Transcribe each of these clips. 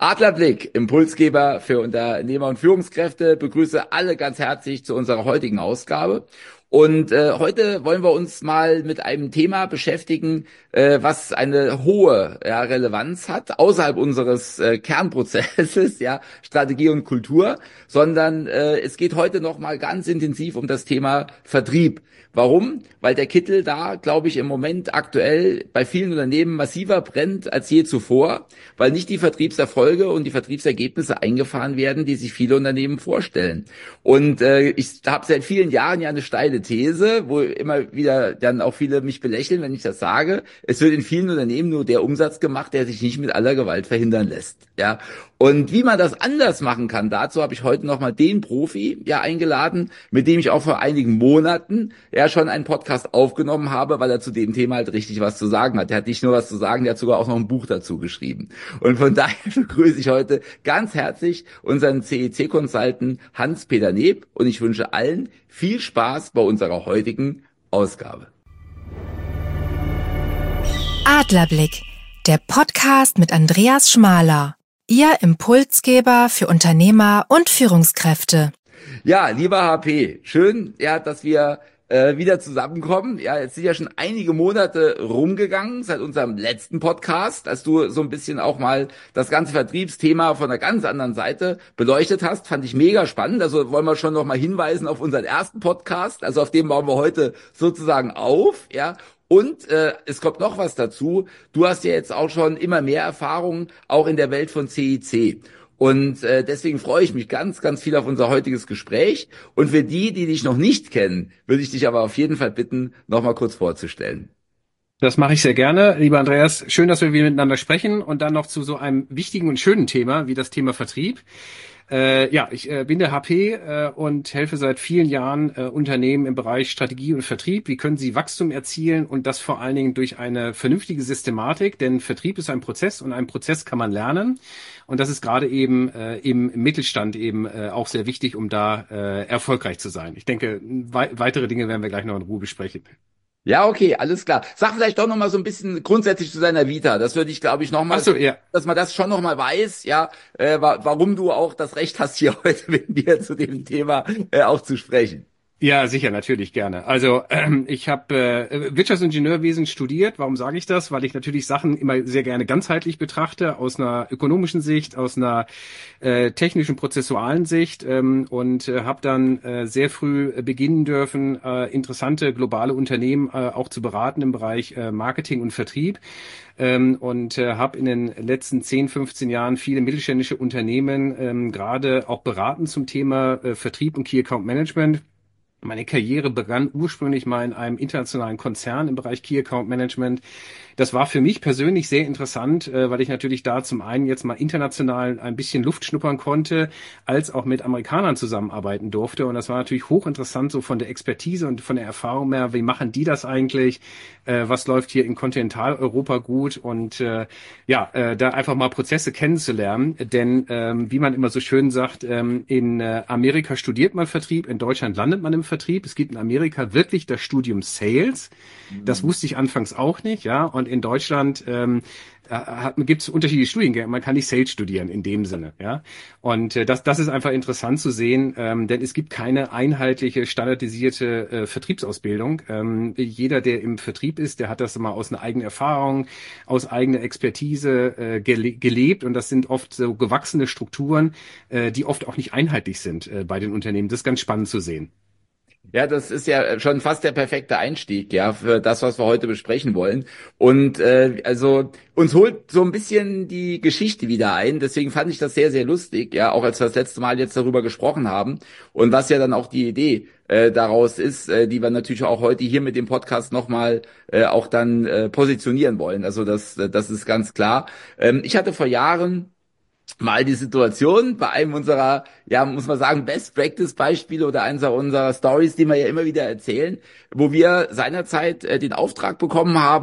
Adlerblick, Impulsgeber für Unternehmer und Führungskräfte, begrüße alle ganz herzlich zu unserer heutigen Ausgabe. Und heute wollen wir uns mal mit einem Thema beschäftigen, was eine hohe Relevanz hat, außerhalb unseres Kernprozesses, Strategie und Kultur, sondern es geht heute noch mal ganz intensiv um das Thema Vertrieb. Warum? Weil der Kittel da, glaube ich, im Moment aktuell bei vielen Unternehmen massiver brennt als je zuvor, weil nicht die Vertriebserfolge und die Vertriebsergebnisse eingefahren werden, die sich viele Unternehmen vorstellen. Und ich habe seit vielen Jahren ja eine steile These, wo immer wieder dann auch viele mich belächeln, wenn ich das sage. Es wird in vielen Unternehmen nur der Umsatz gemacht, der sich nicht mit aller Gewalt verhindern lässt. Ja. Und wie man das anders machen kann, dazu habe ich heute nochmal den Profi eingeladen, mit dem ich auch vor einigen Monaten schon einen Podcast aufgenommen habe, weil er zu dem Thema halt richtig was zu sagen hat. Er hat nicht nur was zu sagen, der hat sogar auch noch ein Buch dazu geschrieben. Und von daher begrüße ich heute ganz herzlich unseren CEC-Consultant Hans-Peter Neb und ich wünsche allen viel Spaß bei unserer heutigen Ausgabe. Adlerblick, der Podcast mit Andreas Schmaler. Ihr Impulsgeber für Unternehmer und Führungskräfte. Ja, lieber HP, schön, dass wir wieder zusammenkommen. Ja, jetzt sind ja schon einige Monate rumgegangen seit unserem letzten Podcast, als du so ein bisschen auch mal das ganze Vertriebsthema von einer ganz anderen Seite beleuchtet hast. Fand ich mega spannend. Also wollen wir schon noch mal hinweisen auf unseren ersten Podcast. Also auf dem bauen wir heute sozusagen auf, ja. Und es kommt noch was dazu. Du hast ja jetzt auch schon immer mehr Erfahrung, auch in der Welt von CEC. Und deswegen freue ich mich ganz, ganz viel auf unser heutiges Gespräch. Und für die dich noch nicht kennen, würde ich dich aber auf jeden Fall bitten, noch mal kurz vorzustellen. Das mache ich sehr gerne, lieber Andreas. Schön, dass wir wieder miteinander sprechen und dann noch zu so einem wichtigen und schönen Thema wie das Thema Vertrieb. Ich bin der HP und helfe seit vielen Jahren Unternehmen im Bereich Strategie und Vertrieb. Wie können sie Wachstum erzielen und das vor allen Dingen durch eine vernünftige Systematik, denn Vertrieb ist ein Prozess und einen Prozess kann man lernen. Und das ist gerade eben im Mittelstand eben auch sehr wichtig, um da erfolgreich zu sein. Ich denke, weitere Dinge werden wir gleich noch in Ruhe besprechen. Ja, okay, alles klar. Sag vielleicht doch noch mal so ein bisschen grundsätzlich zu deiner Vita. Das würde ich, glaube ich, noch mal, dass man das schon noch mal weiß, warum du auch das Recht hast, hier heute mit mir zu dem Thema auch zu sprechen. Ja, sicher, natürlich gerne. Also ich habe Wirtschaftsingenieurwesen studiert. Warum sage ich das? Weil ich natürlich Sachen immer sehr gerne ganzheitlich betrachte, aus einer ökonomischen Sicht, aus einer technischen, prozessualen Sicht und habe dann sehr früh beginnen dürfen, interessante globale Unternehmen auch zu beraten im Bereich Marketing und Vertrieb. Und habe in den letzten 10, 15 Jahren viele mittelständische Unternehmen gerade auch beraten zum Thema Vertrieb und Key Account Management. Meine Karriere begann ursprünglich mal in einem internationalen Konzern im Bereich Key Account Management. Das war für mich persönlich sehr interessant, weil ich natürlich da zum einen jetzt mal international ein bisschen Luft schnuppern konnte, als auch mit Amerikanern zusammenarbeiten durfte. Und das war natürlich hochinteressant, so von der Expertise und von der Erfahrung her, wie machen die das eigentlich? Was läuft hier in Kontinentaleuropa gut? Und da einfach mal Prozesse kennenzulernen. Denn wie man immer so schön sagt, in Amerika studiert man Vertrieb, in Deutschland landet man im Vertrieb. Es gibt in Amerika wirklich das Studium Sales. Das wusste ich anfangs auch nicht, ja. Und in Deutschland gibt es unterschiedliche Studiengänge. Man kann nicht Sales studieren in dem Sinne, ja. Und das ist einfach interessant zu sehen, denn es gibt keine einheitliche, standardisierte Vertriebsausbildung. Jeder, der im Vertrieb ist, der hat das mal aus einer eigenen Erfahrung, aus eigener Expertise gelebt. Und das sind oft so gewachsene Strukturen, die oft auch nicht einheitlich sind bei den Unternehmen. Das ist ganz spannend zu sehen. Ja, das ist ja schon fast der perfekte Einstieg, für das, was wir heute besprechen wollen. Und also uns holt so ein bisschen die Geschichte wieder ein. Deswegen fand ich das sehr, sehr lustig, auch als wir das letzte Mal jetzt darüber gesprochen haben. Und was ja dann auch die Idee daraus ist, die wir natürlich auch heute hier mit dem Podcast nochmal auch dann positionieren wollen. Also das ist ganz klar. Ich hatte vor Jahren mal die Situation bei einem unserer, muss man sagen, Best-Practice-Beispiele oder eines unserer Stories, die wir ja immer wieder erzählen, wo wir seinerzeit den Auftrag bekommen haben,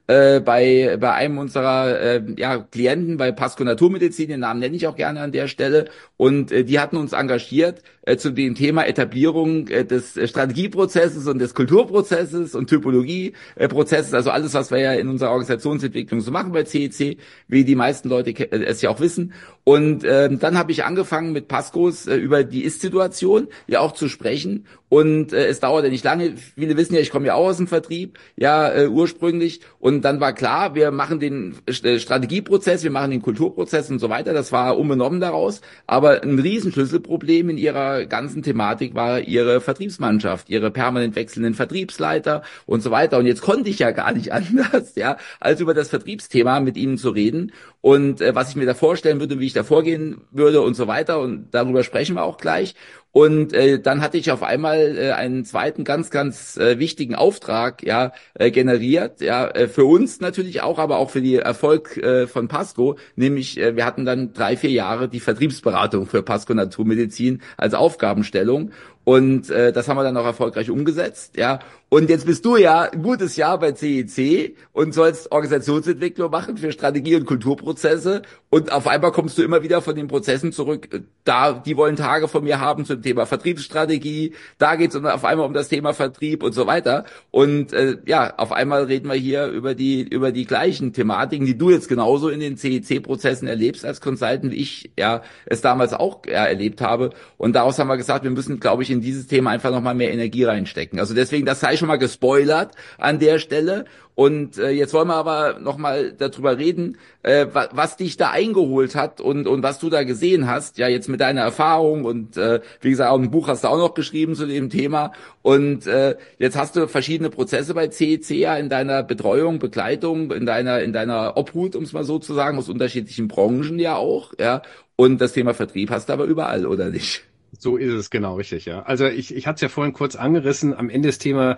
bei einem unserer Klienten bei Pasco Naturmedizin, den Namen nenne ich auch gerne an der Stelle, und die hatten uns engagiert zu dem Thema Etablierung des Strategieprozesses und des Kulturprozesses und Typologieprozesses, also alles, was wir ja in unserer Organisationsentwicklung so machen bei CEC, wie die meisten Leute es ja auch wissen. Und dann habe ich angefangen mit Pascos über die Ist-Situation ja auch zu sprechen. Und es dauerte nicht lange. Viele wissen ja, ich komme ja auch aus dem Vertrieb, ja ursprünglich. Und dann war klar, wir machen den Strategieprozess, wir machen den Kulturprozess und so weiter. Das war unbenommen daraus. Aber ein Riesenschlüsselproblem in ihrer ganzen Thematik war ihre Vertriebsmannschaft, ihre permanent wechselnden Vertriebsleiter und so weiter. Und jetzt konnte ich ja gar nicht anders, ja, als über das Vertriebsthema mit ihnen zu reden. Und was ich mir da vorstellen würde, wie ich da vorgehen würde und so weiter. Und darüber sprechen wir auch gleich. Und dann hatte ich auf einmal einen zweiten ganz, ganz wichtigen Auftrag generiert, für uns natürlich auch, aber auch für die Erfolg von Pasco, nämlich wir hatten dann 3-4 Jahre die Vertriebsberatung für Pasco Naturmedizin als Aufgabenstellung. Und das haben wir dann auch erfolgreich umgesetzt, ja. Und jetzt bist du ja ein gutes Jahr bei CEC und sollst Organisationsentwicklung machen für Strategie- und Kulturprozesse. Und auf einmal kommst du immer wieder von den Prozessen zurück. Die wollen Tage von mir haben zum Thema Vertriebsstrategie. Da geht's auf einmal um das Thema Vertrieb und so weiter. Und auf einmal reden wir hier über die gleichen Thematiken, die du jetzt genauso in den CEC-Prozessen erlebst als Consultant, wie ich es damals auch erlebt habe. Und daraus haben wir gesagt, wir müssen, glaube ich, in dieses Thema einfach nochmal mehr Energie reinstecken. Also deswegen, das sei schon mal gespoilert an der Stelle. Und jetzt wollen wir aber nochmal darüber reden, was dich da eingeholt hat und was du da gesehen hast. Ja, jetzt mit deiner Erfahrung und wie gesagt, auch ein Buch hast du auch noch geschrieben zu dem Thema. Und jetzt hast du verschiedene Prozesse bei CEC ja in deiner Betreuung, Begleitung, in deiner Obhut, um es mal so zu sagen, aus unterschiedlichen Branchen ja auch. Ja, und das Thema Vertrieb hast du aber überall, oder nicht? So ist es, genau, richtig, ja. Also ich hatte es ja vorhin kurz angerissen. Am Ende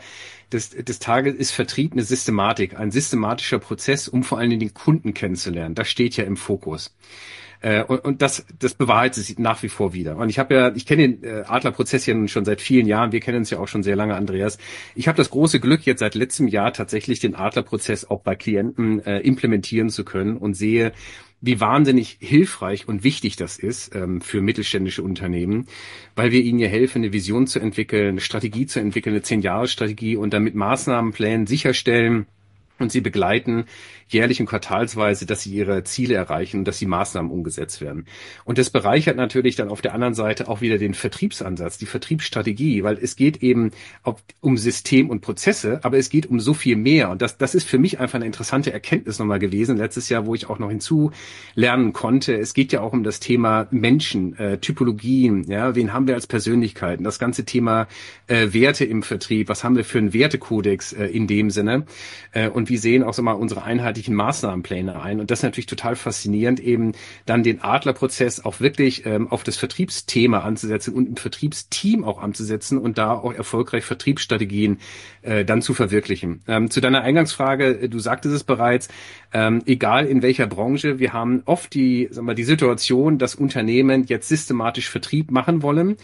des Tages ist Vertrieb eine Systematik, ein systematischer Prozess, um vor allen Dingen den Kunden kennenzulernen. Das steht ja im Fokus. Und das bewahrheitet sich nach wie vor wieder. Und ich kenne den Adlerprozess ja nun schon seit vielen Jahren. Wir kennen uns ja auch schon sehr lange, Andreas. Ich habe das große Glück, jetzt seit letztem Jahr tatsächlich den Adlerprozess auch bei Klienten implementieren zu können und sehe, wie wahnsinnig hilfreich und wichtig das ist für mittelständische Unternehmen, weil wir ihnen ja helfen, eine Vision zu entwickeln, eine Strategie zu entwickeln, eine 10-Jahres-Strategie und dann mit Maßnahmenplänen sicherstellen und sie begleiten jährlich und quartalsweise, dass sie ihre Ziele erreichen und dass die Maßnahmen umgesetzt werden. Und das bereichert natürlich dann auf der anderen Seite auch wieder den Vertriebsansatz, die Vertriebsstrategie, weil es geht eben um System und Prozesse, aber es geht um so viel mehr. Und das ist für mich einfach eine interessante Erkenntnis nochmal gewesen, letztes Jahr, wo ich auch noch hinzulernen konnte. Es geht ja auch um das Thema Menschen, Typologien, ja, wen haben wir als Persönlichkeiten, das ganze Thema Werte im Vertrieb, was haben wir für einen Wertekodex in dem Sinne und wie sehen auch so mal unsere einheitlichen Maßnahmenpläne ein. Und das ist natürlich total faszinierend, eben dann den Adlerprozess auch wirklich auf das Vertriebsthema anzusetzen und im Vertriebsteam auch anzusetzen und da auch erfolgreich Vertriebsstrategien dann zu verwirklichen. Zu deiner Eingangsfrage, du sagtest es bereits, egal in welcher Branche, wir haben oft die Situation, dass Unternehmen jetzt systematisch Vertrieb machen wollen.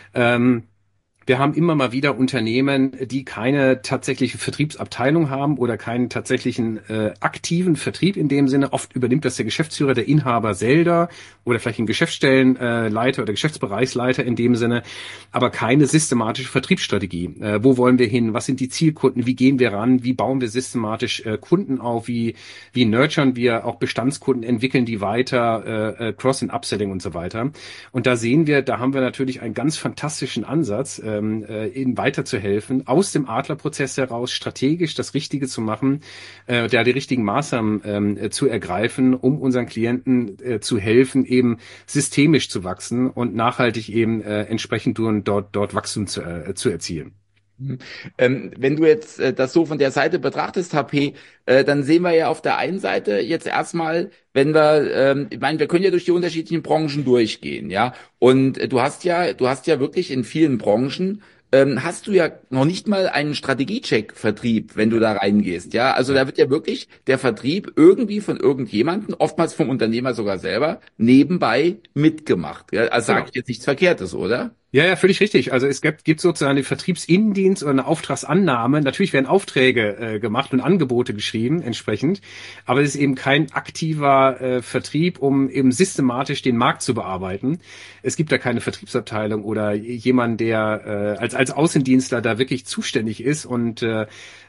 Wir haben immer mal wieder Unternehmen, die keine tatsächliche Vertriebsabteilung haben oder keinen tatsächlichen aktiven Vertrieb in dem Sinne. Oft übernimmt das der Geschäftsführer, der Inhaber selber oder vielleicht ein Geschäftsstellenleiter oder Geschäftsbereichsleiter in dem Sinne, aber keine systematische Vertriebsstrategie. Wo wollen wir hin? Was sind die Zielkunden? Wie gehen wir ran? Wie bauen wir systematisch Kunden auf? Wie nurturen wir auch Bestandskunden, entwickeln die weiter, Cross- und Upselling und so weiter. Und da sehen wir, da haben wir natürlich einen ganz fantastischen Ansatz, ihnen weiterzuhelfen, aus dem Adlerprozess heraus strategisch das Richtige zu machen, die richtigen Maßnahmen zu ergreifen, um unseren Klienten zu helfen, eben systemisch zu wachsen und nachhaltig eben entsprechend dort Wachstum zu erzielen. Wenn du jetzt das so von der Seite betrachtest, HP, dann sehen wir ja auf der einen Seite jetzt erstmal, wenn wir, ich meine, wir können ja durch die unterschiedlichen Branchen durchgehen, ja. Und du hast ja wirklich in vielen Branchen hast du ja noch nicht mal einen Strategiecheck-Vertrieb, wenn du da reingehst, ja. Also da wird ja wirklich der Vertrieb irgendwie von irgendjemandem, oftmals vom Unternehmer sogar selber, nebenbei mitgemacht. Ja? Also sage ich jetzt nichts Verkehrtes, oder? Ja, ja, völlig richtig. Also es gibt sozusagen den Vertriebsinnendienst oder eine Auftragsannahme. Natürlich werden Aufträge gemacht und Angebote geschrieben entsprechend, aber es ist eben kein aktiver Vertrieb, um eben systematisch den Markt zu bearbeiten. Es gibt da keine Vertriebsabteilung oder jemand, der als Außendienstler da wirklich zuständig ist und sagen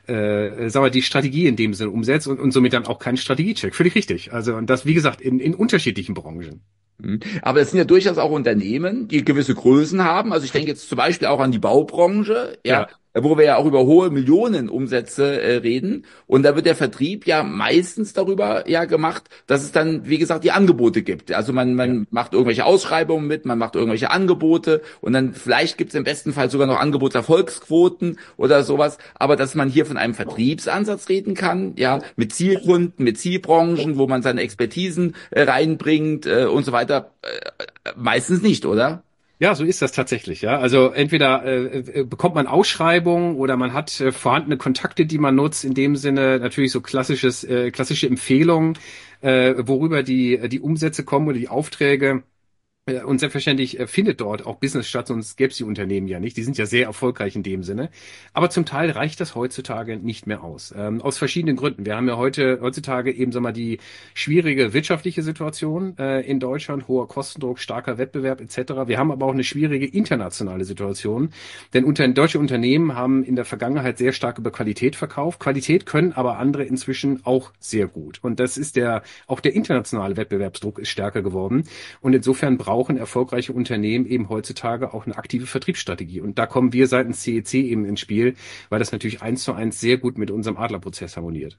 wir, die Strategie in dem Sinne umsetzt und somit dann auch keinen Strategiecheck. Völlig richtig. Also und das, wie gesagt, in unterschiedlichen Branchen. Aber es sind ja durchaus auch Unternehmen, die gewisse Größen haben. Also ich denke jetzt zum Beispiel auch an die Baubranche, ja, Ja. wo wir ja auch über hohe Millionenumsätze reden. Und da wird der Vertrieb ja meistens darüber ja gemacht, dass es dann, wie gesagt, die Angebote gibt. Also Ja. man macht irgendwelche Ausschreibungen mit, man macht irgendwelche Angebote und dann vielleicht gibt es im besten Fall sogar noch Angebotserfolgsquoten oder sowas. Aber dass man hier von einem Vertriebsansatz reden kann, ja, mit Zielkunden, mit Zielbranchen, wo man seine Expertisen reinbringt und so weiter, meistens nicht, oder? Ja, so ist das tatsächlich, ja. Also entweder bekommt man Ausschreibungen oder man hat vorhandene Kontakte, die man nutzt, in dem Sinne natürlich so klassische Empfehlungen, worüber die Umsätze kommen oder die Aufträge. Und selbstverständlich findet dort auch Business statt, sonst gäbe es die Unternehmen ja nicht. Die sind ja sehr erfolgreich in dem Sinne. Aber zum Teil reicht das heutzutage nicht mehr aus. Aus verschiedenen Gründen. Wir haben ja heutzutage eben, sagen wir mal, die schwierige wirtschaftliche Situation in Deutschland, hoher Kostendruck, starker Wettbewerb etc. Wir haben aber auch eine schwierige internationale Situation. Denn deutsche Unternehmen haben in der Vergangenheit sehr stark über Qualität verkauft. Qualität können aber andere inzwischen auch sehr gut. Und das ist auch der internationale Wettbewerbsdruck ist stärker geworden. Und insofern brauchen erfolgreiche Unternehmen eben heutzutage auch eine aktive Vertriebsstrategie. Und da kommen wir seitens CEC eben ins Spiel, weil das natürlich 1:1 sehr gut mit unserem Adlerprozess harmoniert.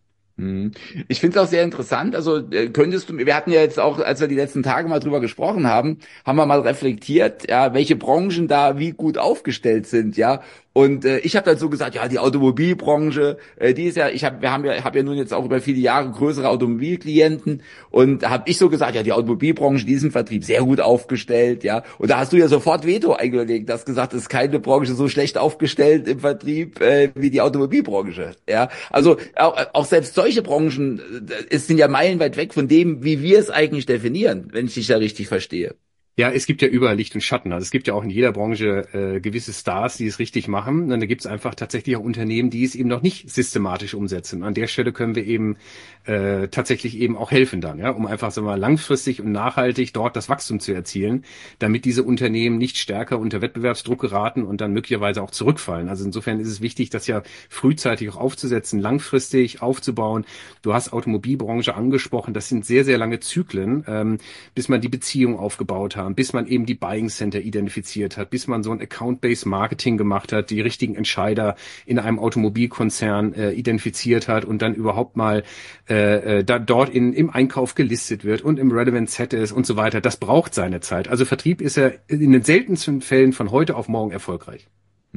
Ich finde es auch sehr interessant. Also könntest du, wir hatten ja jetzt auch, als wir die letzten Tage mal drüber gesprochen haben, haben wir mal reflektiert, ja, welche Branchen da wie gut aufgestellt sind, ja. Und ich habe dann so gesagt, ja, die Automobilbranche, die ist ja, hab ja nun jetzt auch über viele Jahre größere Automobilklienten und habe ich so gesagt, ja, die Automobilbranche, die ist im Vertrieb sehr gut aufgestellt, ja. Und da hast du ja sofort Veto eingelegt, hast gesagt, es ist keine Branche so schlecht aufgestellt im Vertrieb wie die Automobilbranche, ja. Also auch selbst solche Branchen sind ja meilenweit weg von dem, wie wir es eigentlich definieren, wenn ich dich da richtig verstehe. Ja, es gibt ja überall Licht und Schatten. Also es gibt ja auch in jeder Branche gewisse Stars, die es richtig machen. Und da gibt es einfach tatsächlich auch Unternehmen, die es eben noch nicht systematisch umsetzen. An der Stelle können wir eben tatsächlich eben auch helfen dann, ja, um einfach, sagen wir mal, langfristig und nachhaltig dort das Wachstum zu erzielen, damit diese Unternehmen nicht stärker unter Wettbewerbsdruck geraten und dann möglicherweise auch zurückfallen. Also insofern ist es wichtig, das ja frühzeitig auch aufzusetzen, langfristig aufzubauen. Du hast Automobilbranche angesprochen. Das sind sehr, sehr lange Zyklen, bis man die Beziehung aufgebaut hat, bis man eben die Buying Center identifiziert hat, bis man so ein Account-Based Marketing gemacht hat, die richtigen Entscheider in einem Automobilkonzern identifiziert hat und dann überhaupt mal dort im Einkauf gelistet wird und im Relevant Set ist und so weiter. Das braucht seine Zeit. Also Vertrieb ist ja in den seltensten Fällen von heute auf morgen erfolgreich.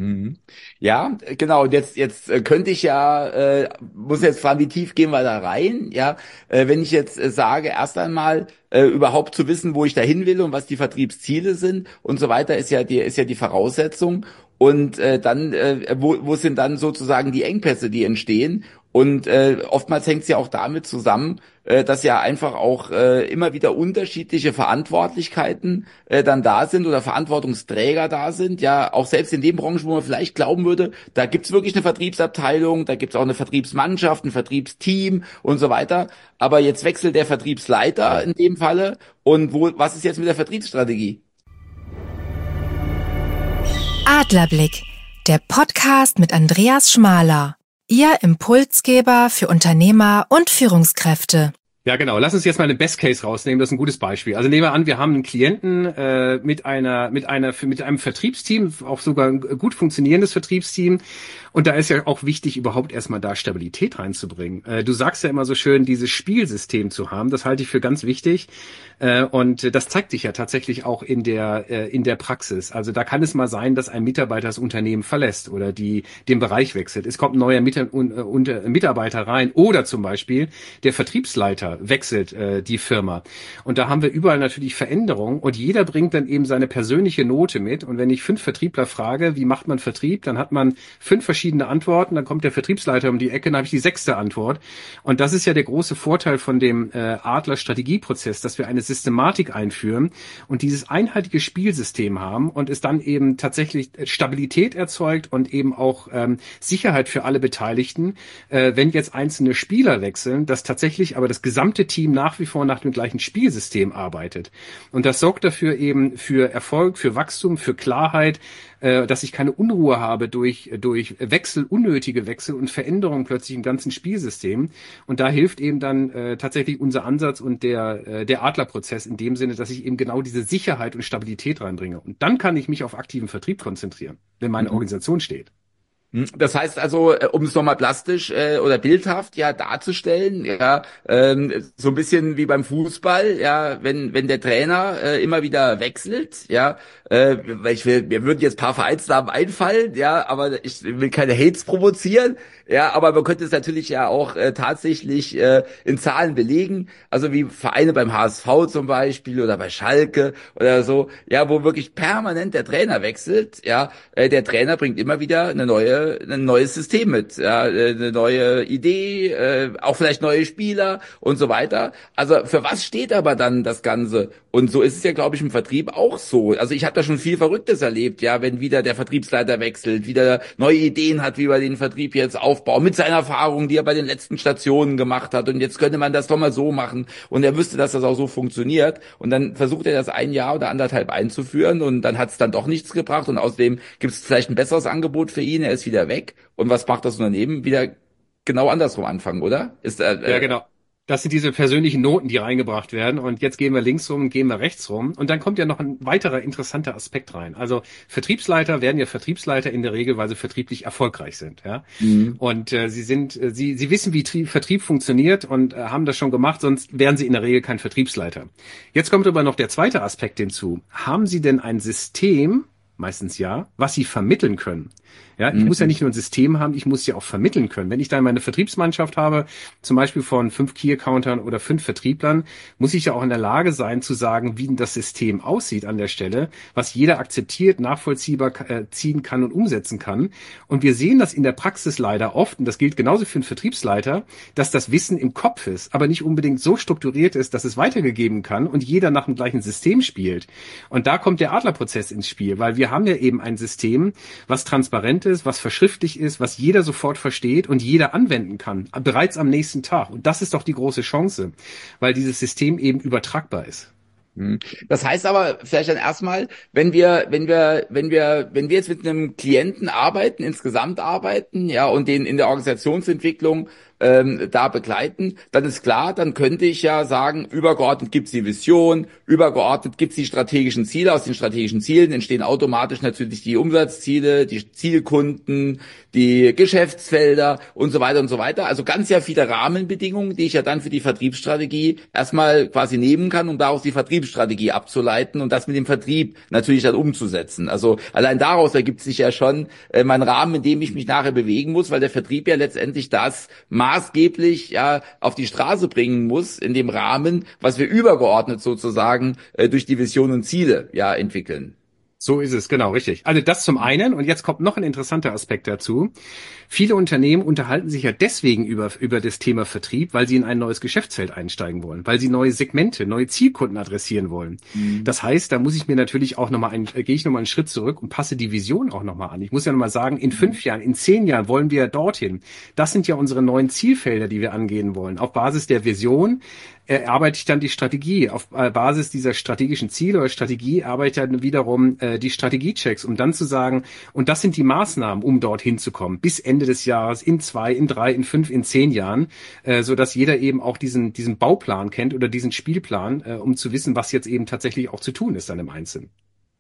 Ja, genau. Und jetzt könnte ich ja, muss jetzt fragen, wie tief gehen wir da rein? Ja, wenn ich jetzt sage, erst einmal überhaupt zu wissen, wo ich da hin will und was die Vertriebsziele sind und so weiter, ist ja die Voraussetzung. Und dann, wo sind dann sozusagen die Engpässe, die entstehen? Und oftmals hängt es ja auch damit zusammen, dass ja einfach auch immer wieder unterschiedliche Verantwortlichkeiten dann da sind oder Verantwortungsträger da sind. Ja, auch selbst in den Branchen, wo man vielleicht glauben würde, da gibt's wirklich eine Vertriebsabteilung, da gibt's auch eine Vertriebsmannschaft, ein Vertriebsteam und so weiter. Aber jetzt wechselt der Vertriebsleiter in dem Falle. Und was ist jetzt mit der Vertriebsstrategie? Adlerblick, der Podcast mit Andreas Schmaler. Ihr Impulsgeber für Unternehmer und Führungskräfte. Ja, genau. Lass uns jetzt mal einen Best Case rausnehmen. Das ist ein gutes Beispiel. Also nehmen wir an, wir haben einen Klienten mit einem Vertriebsteam, auch sogar ein gut funktionierendes Vertriebsteam. Und da ist ja auch wichtig, überhaupt erstmal da Stabilität reinzubringen. Du sagst ja immer so schön, dieses Spielsystem zu haben. Das halte ich für ganz wichtig. Und das zeigt sich ja tatsächlich auch in der Praxis. Also da kann es mal sein, dass ein Mitarbeiter das Unternehmen verlässt oder den Bereich wechselt. Es kommt ein neuer Mitarbeiter rein oder zum Beispiel der Vertriebsleiter wechselt die Firma. Und da haben wir überall natürlich Veränderungen und jeder bringt dann eben seine persönliche Note mit. Und wenn ich 5 Vertriebler frage, wie macht man Vertrieb, dann hat man 5 verschiedene Antworten, dann kommt der Vertriebsleiter um die Ecke, dann habe ich die 6. Antwort. Und das ist ja der große Vorteil von dem Adler-Strategieprozess, dass wir eine Systematik einführen und dieses einheitliche Spielsystem haben und es dann eben tatsächlich Stabilität erzeugt und eben auch Sicherheit für alle Beteiligten, wenn jetzt einzelne Spieler wechseln, dass tatsächlich aber das gesamte Team nach wie vor nach dem gleichen Spielsystem arbeitet. Und das sorgt dafür eben für Erfolg, für Wachstum, für Klarheit, dass ich keine Unruhe habe durch Wechsel, unnötige Wechsel und Veränderungen plötzlich im ganzen Spielsystem. Und da hilft eben dann tatsächlich unser Ansatz und der Adlerprozess in dem Sinne, dass ich eben genau diese Sicherheit und Stabilität reinbringe. Und dann kann ich mich auf aktiven Vertrieb konzentrieren, wenn meine Organisation steht. Das heißt also, um es nochmal plastisch oder bildhaft ja darzustellen, ja, so ein bisschen wie beim Fußball, ja, wenn der Trainer immer wieder wechselt, ja, mir würden jetzt ein paar Vereinsnamen einfallen, ja, aber ich will keine Hates provozieren, ja, aber man könnte es natürlich ja auch tatsächlich in Zahlen belegen, also wie Vereine beim HSV zum Beispiel oder bei Schalke oder so, ja, wo wirklich permanent der Trainer wechselt, ja, der Trainer bringt immer wieder ein neues System mit, ja, eine neue Idee, auch vielleicht neue Spieler und so weiter. Also für was steht aber dann das Ganze? Und so ist es ja, glaube ich, im Vertrieb auch so. Also ich habe da schon viel Verrücktes erlebt, ja, wenn wieder der Vertriebsleiter wechselt, wieder neue Ideen hat, wie wir den Vertrieb jetzt aufbauen, mit seiner Erfahrung, die er bei den letzten Stationen gemacht hat. Und jetzt könnte man das doch mal so machen. Und er wüsste, dass das auch so funktioniert. Und dann versucht er das 1 Jahr oder 1,5 einzuführen und dann hat es dann doch nichts gebracht. Und außerdem gibt es vielleicht ein besseres Angebot für ihn. Er ist wieder weg. Und was macht das Unternehmen? Wieder genau andersrum anfangen, oder? Ja, genau. Das sind diese persönlichen Noten, die reingebracht werden. Und jetzt gehen wir links rum, gehen wir rechts rum. Und dann kommt ja noch ein weiterer interessanter Aspekt rein. Also Vertriebsleiter werden ja Vertriebsleiter in der Regel, weil sie vertrieblich erfolgreich sind. Ja. Und sie wissen, wie Vertrieb funktioniert und haben das schon gemacht, sonst wären sie in der Regel kein Vertriebsleiter. Jetzt kommt aber noch der zweite Aspekt hinzu. Haben Sie denn ein System, meistens ja, was Sie vermitteln können? Ja, ich muss ja nicht nur ein System haben, ich muss ja auch vermitteln können. Wenn ich dann meine Vertriebsmannschaft habe, zum Beispiel von 5 Key-Accountern oder 5 Vertrieblern, muss ich ja auch in der Lage sein zu sagen, wie denn das System aussieht an der Stelle, was jeder akzeptiert, nachvollziehbar ziehen kann und umsetzen kann. Und wir sehen das in der Praxis leider oft, und das gilt genauso für einen Vertriebsleiter, dass das Wissen im Kopf ist, aber nicht unbedingt so strukturiert ist, dass es weitergegeben kann und jeder nach dem gleichen System spielt. Und da kommt der Adlerprozess ins Spiel, weil wir haben ja eben ein System, was transparent ist, was verschriftlich ist, was jeder sofort versteht und jeder anwenden kann, bereits am nächsten Tag. Und das ist doch die große Chance, weil dieses System eben übertragbar ist. Das heißt aber vielleicht dann erstmal, wenn wir jetzt mit einem Klienten arbeiten, insgesamt arbeiten, ja, und den in der Organisationsentwicklung da begleiten, dann ist klar, dann könnte ich ja sagen, übergeordnet gibt's die Vision, übergeordnet gibt's die strategischen Ziele. Aus den strategischen Zielen entstehen automatisch natürlich die Umsatzziele, die Zielkunden, die Geschäftsfelder und so weiter und so weiter. Also ganz ja viele Rahmenbedingungen, die ich ja dann für die Vertriebsstrategie erstmal quasi nehmen kann, um daraus die Vertriebsstrategie abzuleiten und das mit dem Vertrieb natürlich dann umzusetzen. Also allein daraus ergibt sich ja schon mein Rahmen, in dem ich mich nachher bewegen muss, weil der Vertrieb ja letztendlich das maßgeblich ja auf die Straße bringen muss in dem Rahmen, was wir übergeordnet sozusagen durch die Vision und Ziele ja entwickeln. So ist es, genau, richtig. Also das zum einen. Und jetzt kommt noch ein interessanter Aspekt dazu. Viele Unternehmen unterhalten sich ja deswegen über das Thema Vertrieb, weil sie in ein neues Geschäftsfeld einsteigen wollen, weil sie neue Segmente, neue Zielkunden adressieren wollen. Das heißt, da muss ich mir natürlich auch gehe ich nochmal einen Schritt zurück und passe die Vision auch nochmal an. Ich muss ja nochmal sagen, in 5 Jahren, in 10 Jahren wollen wir dorthin. Das sind ja unsere neuen Zielfelder, die wir angehen wollen. Auf Basis der Vision erarbeite ich dann die Strategie. Auf Basis dieser strategischen Ziele oder Strategie arbeite ich dann wiederum die Strategiechecks, um dann zu sagen, und das sind die Maßnahmen, um dorthin zu kommen, bis Ende des Jahres, in 2, in 3, in 5, in 10 Jahren, so dass jeder eben auch diesen Bauplan kennt oder diesen Spielplan, um zu wissen, was jetzt eben tatsächlich auch zu tun ist dann im Einzelnen.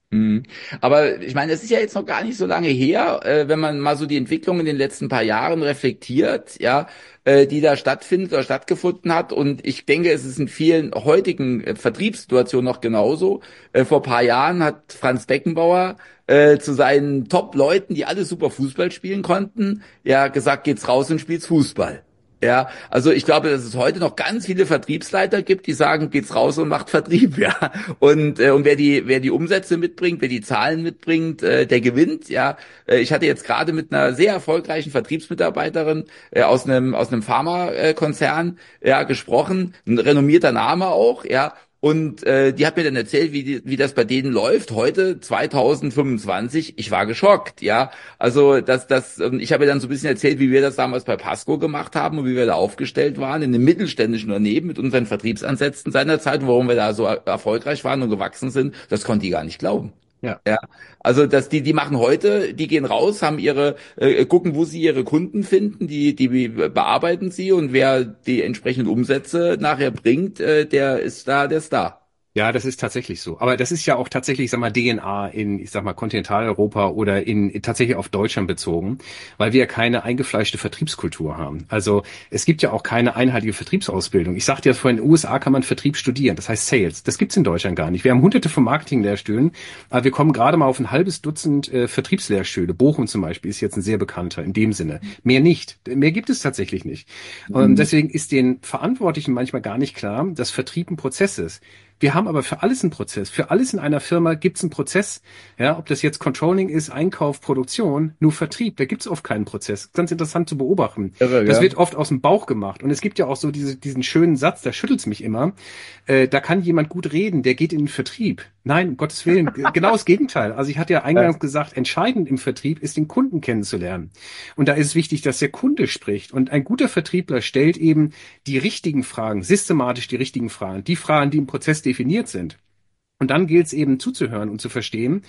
Aber ich meine, es ist ja jetzt noch gar nicht so lange her, wenn man mal so die Entwicklung in den letzten paar Jahren reflektiert, ja, die da stattfindet oder stattgefunden hat. Und ich denke, es ist in vielen heutigen Vertriebssituationen noch genauso. Vor paar Jahren hat Franz Beckenbauer zu seinen Top-Leuten, die alle super Fußball spielen konnten, ja gesagt, geht's raus und spielt's Fußball. Ja, also ich glaube, dass es heute noch ganz viele Vertriebsleiter gibt, die sagen, geht's raus und macht Vertrieb, ja. Und wer die Umsätze mitbringt, wer die Zahlen mitbringt, der gewinnt, ja. Ich hatte jetzt gerade mit einer sehr erfolgreichen Vertriebsmitarbeiterin aus einem Pharmakonzern ja gesprochen, ein renommierter Name auch, ja. Und die hat mir dann erzählt, wie das bei denen läuft heute 2025. Ich war geschockt, ja. Also ich habe ihr dann so ein bisschen erzählt, wie wir das damals bei Pasco gemacht haben und wie wir da aufgestellt waren in einem mittelständischen Unternehmen mit unseren Vertriebsansätzen seinerzeit, warum wir da so erfolgreich waren und gewachsen sind. Das konnte die gar nicht glauben. Ja. Ja, also die machen heute, die gehen raus, haben gucken, wo sie ihre Kunden finden, die bearbeiten sie und wer die entsprechenden Umsätze nachher bringt, der ist da der Star. Ja, das ist tatsächlich so. Aber das ist ja auch tatsächlich, sag mal, DNA in, ich sag mal, Kontinentaleuropa oder tatsächlich auf Deutschland bezogen, weil wir ja keine eingefleischte Vertriebskultur haben. Also es gibt ja auch keine einheitliche Vertriebsausbildung. Ich sagte ja vorhin, in den USA kann man Vertrieb studieren, das heißt Sales. Das gibt's in Deutschland gar nicht. Wir haben hunderte von Marketinglehrstühlen, aber wir kommen gerade mal auf ein halbes Dutzend Vertriebslehrstühle. Bochum zum Beispiel ist jetzt ein sehr bekannter in dem Sinne. Mehr nicht. Mehr gibt es tatsächlich nicht. Und deswegen ist den Verantwortlichen manchmal gar nicht klar, dass Vertrieb ein Prozess ist. Wir haben aber für alles einen Prozess. Für alles in einer Firma gibt's einen Prozess. Ja, ob das jetzt Controlling ist, Einkauf, Produktion, nur Vertrieb, da gibt's oft keinen Prozess. Ganz interessant zu beobachten. Irre, das ja. wird oft aus dem Bauch gemacht. Und es gibt ja auch so diesen schönen Satz, da schüttelt's mich immer. Da kann jemand gut reden, der geht in den Vertrieb. Nein, um Gottes Willen, genau das Gegenteil. Also ich hatte ja eingangs gesagt, entscheidend im Vertrieb ist, den Kunden kennenzulernen. Und da ist es wichtig, dass der Kunde spricht. Und ein guter Vertriebler stellt eben die richtigen Fragen, systematisch die richtigen Fragen, die Fragen, die im Prozess definiert sind. Und dann gilt es eben zuzuhören und zu verstehen,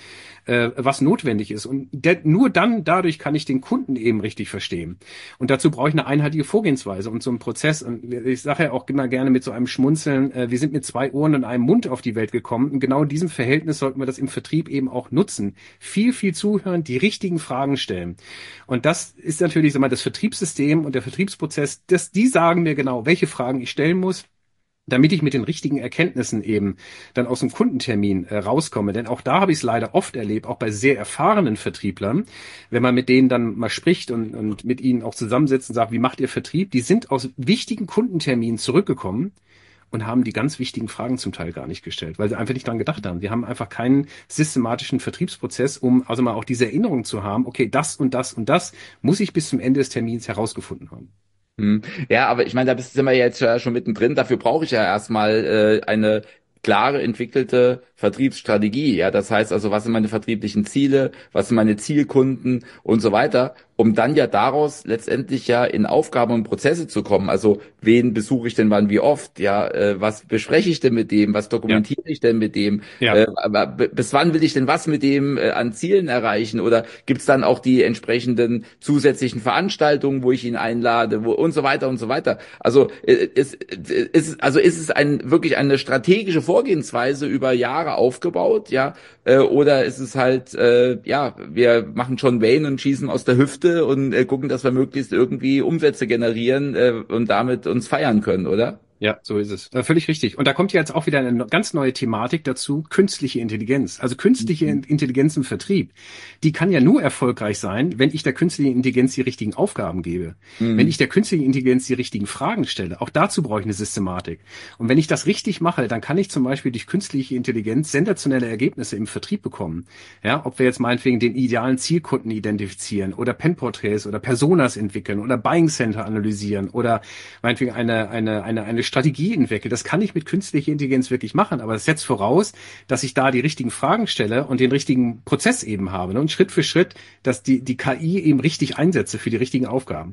was notwendig ist. Und nur dann, dadurch kann ich den Kunden eben richtig verstehen. Und dazu brauche ich eine einheitliche Vorgehensweise und so einen Prozess. Und ich sage ja auch immer gerne mit so einem Schmunzeln, wir sind mit 2 Ohren und einem Mund auf die Welt gekommen. Und genau in diesem Verhältnis sollten wir das im Vertrieb eben auch nutzen. Viel, viel zuhören, die richtigen Fragen stellen. Und das ist natürlich, sag mal, das Vertriebssystem und der Vertriebsprozess, die sagen mir genau, welche Fragen ich stellen muss, damit ich mit den richtigen Erkenntnissen eben dann aus dem Kundentermin rauskomme. Denn auch da habe ich es leider oft erlebt, auch bei sehr erfahrenen Vertrieblern, wenn man mit denen dann mal spricht und mit ihnen auch zusammensitzt und sagt, wie macht ihr Vertrieb? Die sind aus wichtigen Kundenterminen zurückgekommen und haben die ganz wichtigen Fragen zum Teil gar nicht gestellt, weil sie einfach nicht dran gedacht haben. Die haben einfach keinen systematischen Vertriebsprozess, um also mal auch diese Erinnerung zu haben, okay, das und das und das muss ich bis zum Ende des Termins herausgefunden haben. Ja, aber ich meine, sind wir jetzt ja schon mittendrin. Dafür brauche ich ja erstmal eine klare entwickelte Vertriebsstrategie. Ja, das heißt also, was sind meine vertrieblichen Ziele, was sind meine Zielkunden und so weiter, um dann ja daraus letztendlich ja in Aufgaben und Prozesse zu kommen. Also wen besuche ich denn wann, wie oft? Ja, was bespreche ich denn mit dem? Was dokumentiere ich denn mit dem? Ja. Aber bis wann will ich denn was mit dem an Zielen erreichen? Oder gibt's dann auch die entsprechenden zusätzlichen Veranstaltungen, wo ich ihn einlade, und so weiter und so weiter? Also ist es wirklich eine strategische Vorgehensweise über Jahre aufgebaut, ja? Oder ist es halt, wir machen John Wayne und schießen aus der Hüfte und gucken, dass wir möglichst irgendwie Umsätze generieren und damit uns feiern können, oder? Ja, so ist es. Völlig richtig. Und da kommt jetzt auch wieder eine ganz neue Thematik dazu, künstliche Intelligenz. Also künstliche Intelligenz im Vertrieb, die kann ja nur erfolgreich sein, wenn ich der künstlichen Intelligenz die richtigen Aufgaben gebe. Wenn ich der künstlichen Intelligenz die richtigen Fragen stelle. Auch dazu brauche ich eine Systematik. Und wenn ich das richtig mache, dann kann ich zum Beispiel durch künstliche Intelligenz sensationelle Ergebnisse im Vertrieb bekommen. Ja, ob wir jetzt meinetwegen den idealen Zielkunden identifizieren oder Penporträts oder Personas entwickeln oder Buying Center analysieren oder meinetwegen eine Strategie entwickelt. Das kann ich mit künstlicher Intelligenz wirklich machen, aber das setzt voraus, dass ich da die richtigen Fragen stelle und den richtigen Prozess eben habe. Und Schritt für Schritt, dass die KI eben richtig einsetze für die richtigen Aufgaben.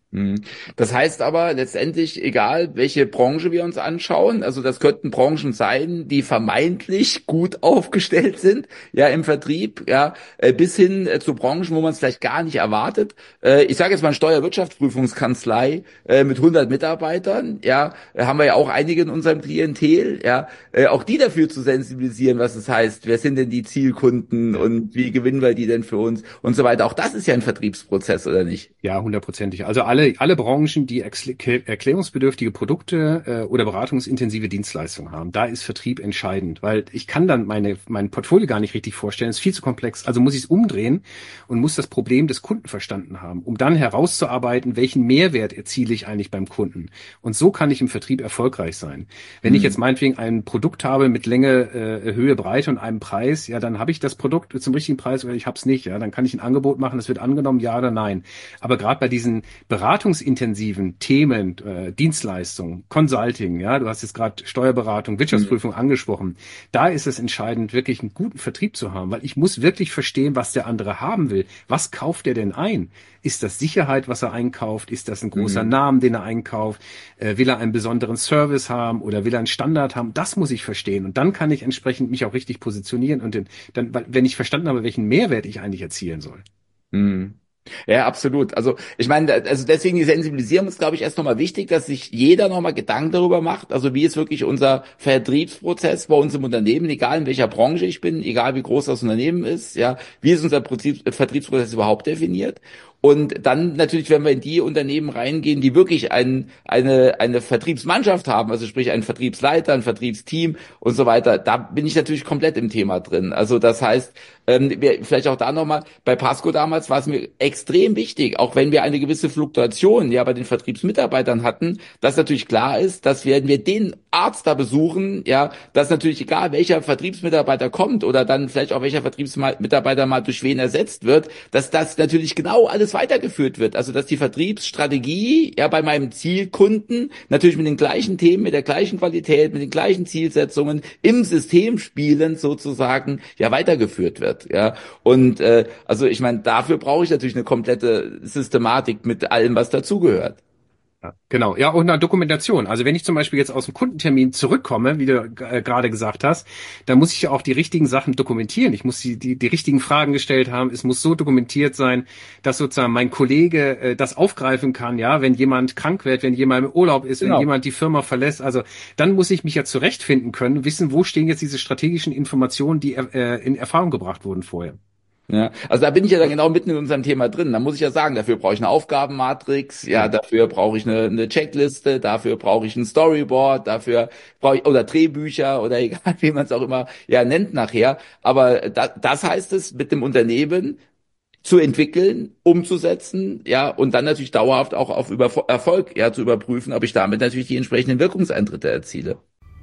Das heißt aber letztendlich, egal welche Branche wir uns anschauen, also das könnten Branchen sein, die vermeintlich gut aufgestellt sind, ja, im Vertrieb, ja, bis hin zu Branchen, wo man es vielleicht gar nicht erwartet. Ich sage jetzt mal Steuerwirtschaftsprüfungskanzlei mit 100 Mitarbeitern, ja, haben wir ja auch einige in unserem Klientel, ja, auch die dafür zu sensibilisieren, was es heißt, wer sind denn die Zielkunden und wie gewinnen wir die denn für uns und so weiter. Auch das ist ja ein Vertriebsprozess, oder nicht? Ja, hundertprozentig. Also alle alle Branchen, die erklärungsbedürftige Produkte oder beratungsintensive Dienstleistungen haben. Da ist Vertrieb entscheidend, weil ich kann dann mein Portfolio gar nicht richtig vorstellen. Es ist viel zu komplex. Also muss ich es umdrehen und muss das Problem des Kunden verstanden haben, um dann herauszuarbeiten, welchen Mehrwert erziele ich eigentlich beim Kunden. Und so kann ich im Vertrieb erfolgreich sein. Wenn ich jetzt meinetwegen ein Produkt habe mit Länge, Höhe, Breite und einem Preis, ja, dann habe ich das Produkt zum richtigen Preis oder ich habe es nicht. Ja, dann kann ich ein Angebot machen, es wird angenommen, ja oder nein. Aber gerade bei diesen beratungsintensiven Themen, Dienstleistungen, Consulting, ja, du hast jetzt gerade Steuerberatung, Wirtschaftsprüfung angesprochen, da ist es entscheidend, wirklich einen guten Vertrieb zu haben, weil ich muss wirklich verstehen, was der andere haben will. Was kauft er denn ein? Ist das Sicherheit, was er einkauft? Ist das ein großer Name, den er einkauft? Will er einen besonderen Service haben oder will er einen Standard haben? Das muss ich verstehen. Und dann kann ich entsprechend mich auch richtig positionieren und dann, wenn ich verstanden habe, welchen Mehrwert ich eigentlich erzielen soll. Mhm. Ja, absolut. Also ich meine, also deswegen die Sensibilisierung ist, glaube ich, erst nochmal wichtig, dass sich jeder nochmal Gedanken darüber macht. Also wie ist wirklich unser Vertriebsprozess bei uns im Unternehmen, egal in welcher Branche ich bin, egal wie groß das Unternehmen ist, ja, wie ist unser Vertriebsprozess überhaupt definiert? Und dann natürlich, wenn wir in die Unternehmen reingehen, die wirklich eine Vertriebsmannschaft haben, also sprich einen Vertriebsleiter, ein Vertriebsteam und so weiter, da bin ich natürlich komplett im Thema drin. Also das heißt, vielleicht auch da nochmal, bei Pasco damals war es mir extrem wichtig, auch wenn wir eine gewisse Fluktuation ja bei den Vertriebsmitarbeitern hatten, dass natürlich klar ist, dass wenn wir den Arzt da besuchen, ja, dass natürlich egal welcher Vertriebsmitarbeiter kommt oder dann vielleicht auch welcher Vertriebsmitarbeiter mal durch wen ersetzt wird, dass das natürlich genau alles weitergeführt wird. Also dass die Vertriebsstrategie ja bei meinem Zielkunden natürlich mit den gleichen Themen, mit der gleichen Qualität, mit den gleichen Zielsetzungen im System spielend sozusagen ja weitergeführt wird. Ja, und also ich meine, dafür brauche ich natürlich eine komplette Systematik mit allem, was dazugehört. Ja, genau, ja, und eine Dokumentation. Also wenn ich zum Beispiel jetzt aus dem Kundentermin zurückkomme, wie du gerade gesagt hast, dann muss ich ja auch die richtigen Sachen dokumentieren. Ich muss die richtigen Fragen gestellt haben. Es muss so dokumentiert sein, dass sozusagen mein Kollege das aufgreifen kann, ja, wenn jemand krank wird, wenn jemand im Urlaub ist, wenn jemand die Firma verlässt. Also dann muss ich mich ja zurechtfinden können, wissen, wo stehen jetzt diese strategischen Informationen, die in Erfahrung gebracht wurden vorher. Ja, also da bin ich ja dann genau mitten in unserem Thema drin. Da muss ich ja sagen, dafür brauche ich eine Aufgabenmatrix, ja, dafür brauche ich eine Checkliste, dafür brauche ich ein Storyboard, dafür brauche ich oder Drehbücher oder egal, wie man es auch immer ja nennt nachher. Aber das heißt es, mit dem Unternehmen zu entwickeln, umzusetzen, ja, und dann natürlich dauerhaft auch auf Erfolg ja zu überprüfen, ob ich damit natürlich die entsprechenden Wirkungseintritte erziele.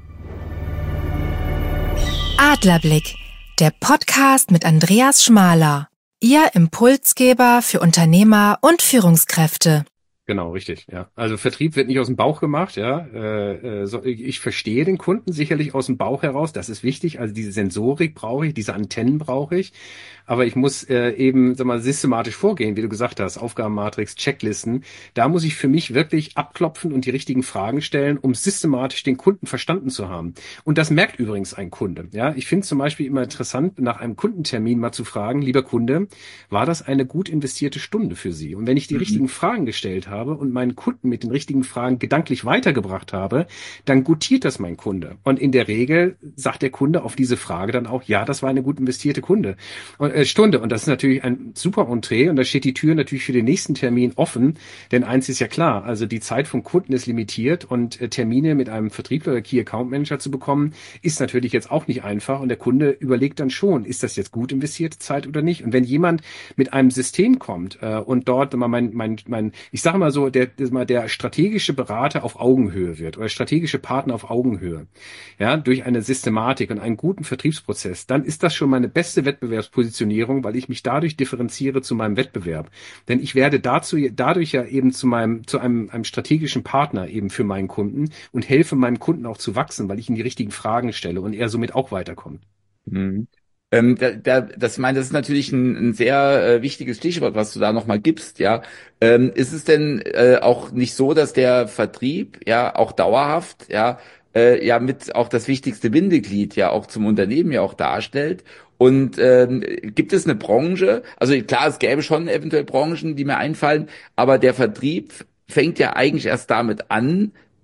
Adlerblick, der Podcast mit Andreas Schmaler. Ihr Impulsgeber für Unternehmer und Führungskräfte. Genau, richtig, ja. Also Vertrieb wird nicht aus dem Bauch gemacht, ja. Ich verstehe den Kunden sicherlich aus dem Bauch heraus, das ist wichtig. Also diese Sensorik brauche ich, diese Antennen brauche ich. Aber ich muss eben, sag mal, systematisch vorgehen, wie du gesagt hast, Aufgabenmatrix, Checklisten. Da muss ich für mich wirklich abklopfen und die richtigen Fragen stellen, um systematisch den Kunden verstanden zu haben. Und das merkt übrigens ein Kunde. Ja, ich finde zum Beispiel immer interessant, nach einem Kundentermin mal zu fragen, lieber Kunde, war das eine gut investierte Stunde für Sie? Und wenn ich die richtigen Fragen gestellt habe und meinen Kunden mit den richtigen Fragen gedanklich weitergebracht habe, dann gutiert das mein Kunde. Und in der Regel sagt der Kunde auf diese Frage dann auch, ja, das war eine gut investierte Stunde. Und das ist natürlich ein super Entree und da steht die Tür natürlich für den nächsten Termin offen, denn eins ist ja klar, also die Zeit vom Kunden ist limitiert und Termine mit einem Vertriebler oder Key Account Manager zu bekommen, ist natürlich jetzt auch nicht einfach und der Kunde überlegt dann schon, ist das jetzt gut investierte Zeit oder nicht? Und wenn jemand mit einem System kommt und dort ich sage mal so, der strategische Berater auf Augenhöhe wird oder strategische Partner auf Augenhöhe, ja, durch eine Systematik und einen guten Vertriebsprozess, dann ist das schon meine beste Wettbewerbspositionierung, weil ich mich dadurch differenziere zu meinem Wettbewerb. Denn ich werde dadurch ja eben zu einem strategischen Partner eben für meinen Kunden und helfe meinem Kunden auch zu wachsen, weil ich ihm die richtigen Fragen stelle und er somit auch weiterkommt. Mhm. Ich meine, das ist natürlich ein sehr wichtiges Stichwort, was du da nochmal gibst, ja. Ist es denn auch nicht so, dass der Vertrieb ja auch dauerhaft, ja mit auch das wichtigste Bindeglied ja auch zum Unternehmen ja auch darstellt? Und gibt es eine Branche, also klar, es gäbe schon eventuell Branchen, die mir einfallen, aber der Vertrieb fängt ja eigentlich erst damit an,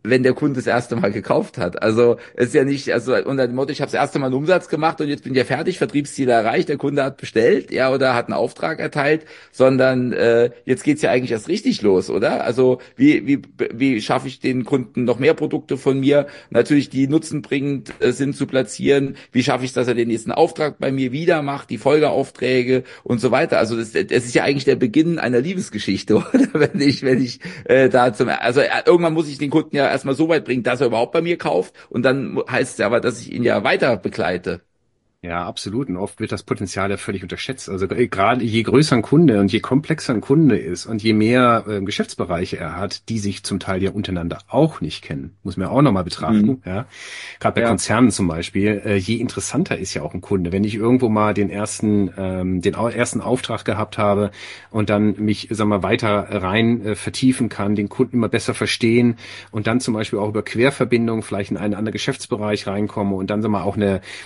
wenn der Kunde das erste Mal gekauft hat. Also es ist ja nicht, also unter dem Motto, ich habe das erste Mal einen Umsatz gemacht und jetzt bin ich ja fertig, Vertriebsziel erreicht, der Kunde hat bestellt, ja, oder hat einen Auftrag erteilt, sondern jetzt geht's ja eigentlich erst richtig los, oder? Also wie schaffe ich den Kunden noch mehr Produkte von mir, natürlich die nutzenbringend sind zu platzieren, wie schaffe ich es, dass er den nächsten Auftrag bei mir wieder macht, die Folgeaufträge und so weiter. Also das ist ja eigentlich der Beginn einer Liebesgeschichte, oder? Wenn ich also irgendwann muss ich den Kunden ja erstmal so weit bringen, dass er überhaupt bei mir kauft und dann heißt es ja aber, dass ich ihn ja weiter begleite. Ja, absolut. Und oft wird das Potenzial ja völlig unterschätzt. Also gerade je größer ein Kunde und je komplexer ein Kunde ist und je mehr Geschäftsbereiche er hat, die sich zum Teil ja untereinander auch nicht kennen, muss man ja auch nochmal betrachten. Ja, gerade bei Konzernen zum Beispiel, je interessanter ist ja auch ein Kunde. Wenn ich irgendwo mal den ersten Auftrag gehabt habe und dann mich, sag mal, weiter rein vertiefen kann, den Kunden immer besser verstehen und dann zum Beispiel auch über Querverbindungen vielleicht in einen anderen Geschäftsbereich reinkomme und dann, sag mal, auch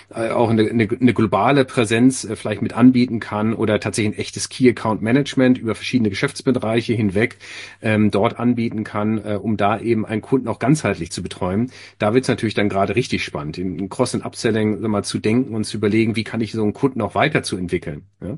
eine globale Präsenz vielleicht mit anbieten kann oder tatsächlich ein echtes Key Account Management über verschiedene Geschäftsbereiche hinweg dort anbieten kann, um da eben einen Kunden auch ganzheitlich zu betreuen. Da wird es natürlich dann gerade richtig spannend, in Cross- und Upselling mal zu denken und zu überlegen, wie kann ich so einen Kunden auch weiterzuentwickeln. Ja?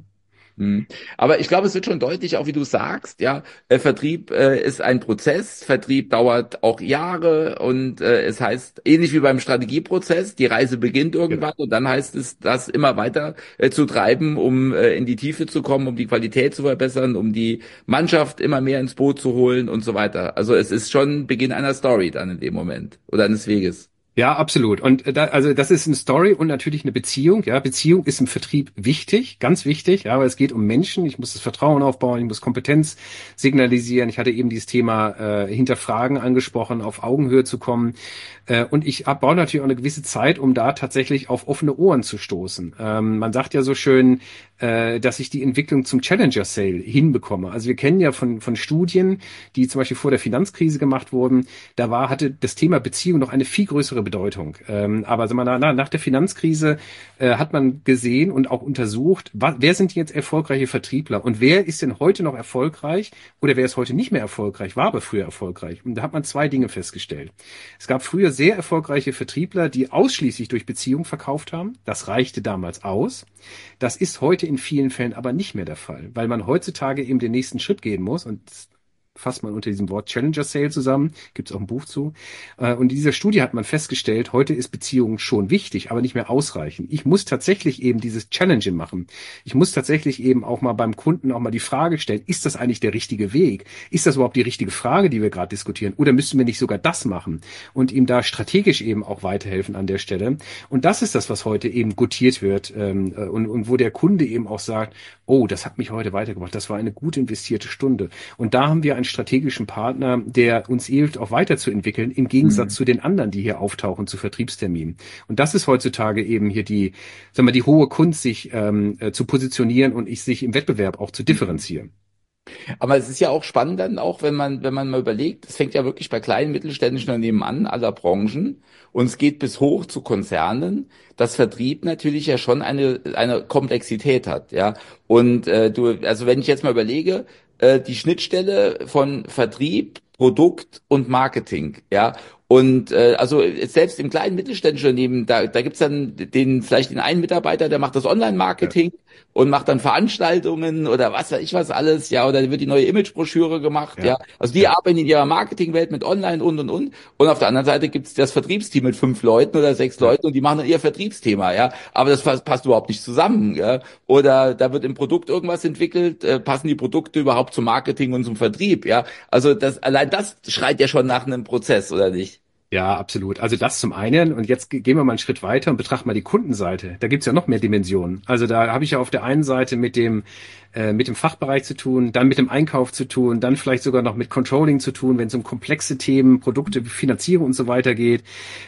Aber ich glaube, es wird schon deutlich, auch wie du sagst, ja, Vertrieb ist ein Prozess, Vertrieb dauert auch Jahre und es heißt, ähnlich wie beim Strategieprozess, die Reise beginnt irgendwann und dann heißt es, das immer weiter zu treiben, um in die Tiefe zu kommen, um die Qualität zu verbessern, um die Mannschaft immer mehr ins Boot zu holen und so weiter. Also es ist schon Beginn einer Story dann in dem Moment oder eines Weges. Ja, absolut. Und also das ist eine Story und natürlich eine Beziehung. Ja, Beziehung ist im Vertrieb wichtig, ganz wichtig. Ja, weil es geht um Menschen. Ich muss das Vertrauen aufbauen, ich muss Kompetenz signalisieren. Ich hatte eben dieses Thema Hinterfragen angesprochen, auf Augenhöhe zu kommen. Und ich brauche natürlich auch eine gewisse Zeit, um da tatsächlich auf offene Ohren zu stoßen. Man sagt ja so schön, dass ich die Entwicklung zum Challenger Sale hinbekomme. Also wir kennen ja von Studien, die zum Beispiel vor der Finanzkrise gemacht wurden, hatte das Thema Beziehung noch eine viel größere Bedeutung. Aber sagen wir, nach der Finanzkrise hat man gesehen und auch untersucht, wer sind jetzt erfolgreiche Vertriebler und wer ist denn heute noch erfolgreich oder wer ist heute nicht mehr erfolgreich, war aber früher erfolgreich. Und da hat man zwei Dinge festgestellt. Es gab früher sehr erfolgreiche Vertriebler, die ausschließlich durch Beziehung verkauft haben. Das reichte damals aus. Das ist heute in vielen Fällen aber nicht mehr der Fall, weil man heutzutage eben den nächsten Schritt gehen muss und fasst man unter diesem Wort Challenger Sale zusammen, gibt es auch ein Buch zu. Und in dieser Studie hat man festgestellt, heute ist Beziehung schon wichtig, aber nicht mehr ausreichend. Ich muss tatsächlich eben dieses Challenging machen. Ich muss tatsächlich eben auch mal beim Kunden auch mal die Frage stellen, ist das eigentlich der richtige Weg? Ist das überhaupt die richtige Frage, die wir gerade diskutieren? Oder müssten wir nicht sogar das machen? Und ihm da strategisch eben auch weiterhelfen an der Stelle. Und das ist das, was heute eben gutiert wird und wo der Kunde eben auch sagt, oh, das hat mich heute weitergebracht, das war eine gut investierte Stunde. Und da haben wir einen strategischen Partner, der uns hilft, auch weiterzuentwickeln, im Gegensatz zu den anderen, die hier auftauchen zu Vertriebsterminen. Und das ist heutzutage eben hier die hohe Kunst, sich zu positionieren und sich im Wettbewerb auch zu differenzieren. Aber es ist ja auch spannend dann auch, wenn man mal überlegt, es fängt ja wirklich bei kleinen mittelständischen Unternehmen an, aller Branchen, und es geht bis hoch zu Konzernen, dass Vertrieb natürlich ja schon eine Komplexität hat, ja. Und also wenn ich jetzt mal überlege, die Schnittstelle von Vertrieb, Produkt und Marketing, ja. Und also selbst im kleinen mittelständischen Unternehmen, da gibt's dann vielleicht den einen Mitarbeiter, der macht das Online-Marketing und macht dann Veranstaltungen oder was weiß ich was alles, ja, oder wird die neue Imagebroschüre gemacht, ja. Also die arbeiten in ihrer Marketingwelt mit Online und. Und auf der anderen Seite gibt's das Vertriebsteam mit 5 Leuten oder 6 Leuten und die machen dann ihr Vertriebsthema, ja. Aber das passt überhaupt nicht zusammen, ja. Oder da wird im Produkt irgendwas entwickelt, passen die Produkte überhaupt zum Marketing und zum Vertrieb, ja. Also allein das schreit ja schon nach einem Prozess, oder nicht? Ja, absolut. Also das zum einen. Und jetzt gehen wir mal einen Schritt weiter und betrachten mal die Kundenseite. Da gibt's ja noch mehr Dimensionen. Also da habe ich ja auf der einen Seite mit dem Fachbereich zu tun, dann mit dem Einkauf zu tun, dann vielleicht sogar noch mit Controlling zu tun, wenn es um komplexe Themen, Produkte, Finanzierung und so weiter geht.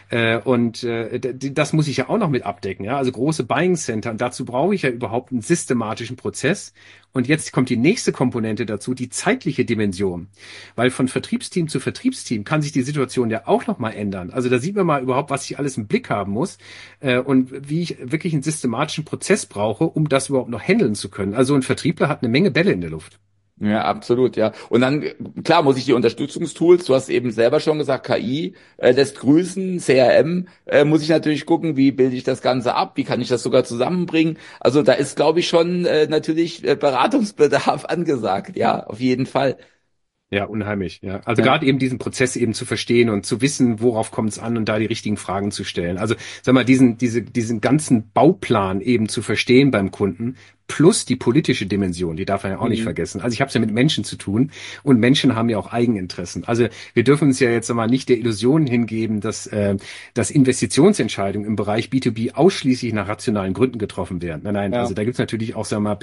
Das muss ich ja auch noch mit abdecken. Ja, also große Buying Center. Und dazu brauche ich ja überhaupt einen systematischen Prozess. Und jetzt kommt die nächste Komponente dazu, die zeitliche Dimension. Weil von Vertriebsteam zu Vertriebsteam kann sich die Situation ja auch nochmal ändern. Also da sieht man mal überhaupt, was ich alles im Blick haben muss und wie ich wirklich einen systematischen Prozess brauche, um das überhaupt noch handeln zu können. Also ein Vertriebler hat eine Menge Bälle in der Luft. Ja, absolut, ja. Und dann, klar, muss ich die Unterstützungstools, du hast eben selber schon gesagt, KI lässt grüßen, CRM, muss ich natürlich gucken, wie bilde ich das Ganze ab, wie kann ich das sogar zusammenbringen. Also da ist, glaube ich, schon natürlich Beratungsbedarf angesagt, ja, auf jeden Fall. Ja, unheimlich. Ja, also Ja. gerade eben diesen Prozess eben zu verstehen und zu wissen, worauf kommt es an und da die richtigen Fragen zu stellen. Also sag mal, diesen ganzen Bauplan eben zu verstehen beim Kunden plus die politische Dimension, die darf man ja auch nicht Mhm. vergessen. Also ich habe es ja mit Menschen zu tun und Menschen haben ja auch Eigeninteressen. Also wir dürfen uns ja jetzt sag mal nicht der Illusion hingeben, dass Investitionsentscheidungen im Bereich B2B ausschließlich nach rationalen Gründen getroffen werden. Nein, nein. Also Ja. da gibt's natürlich auch sag mal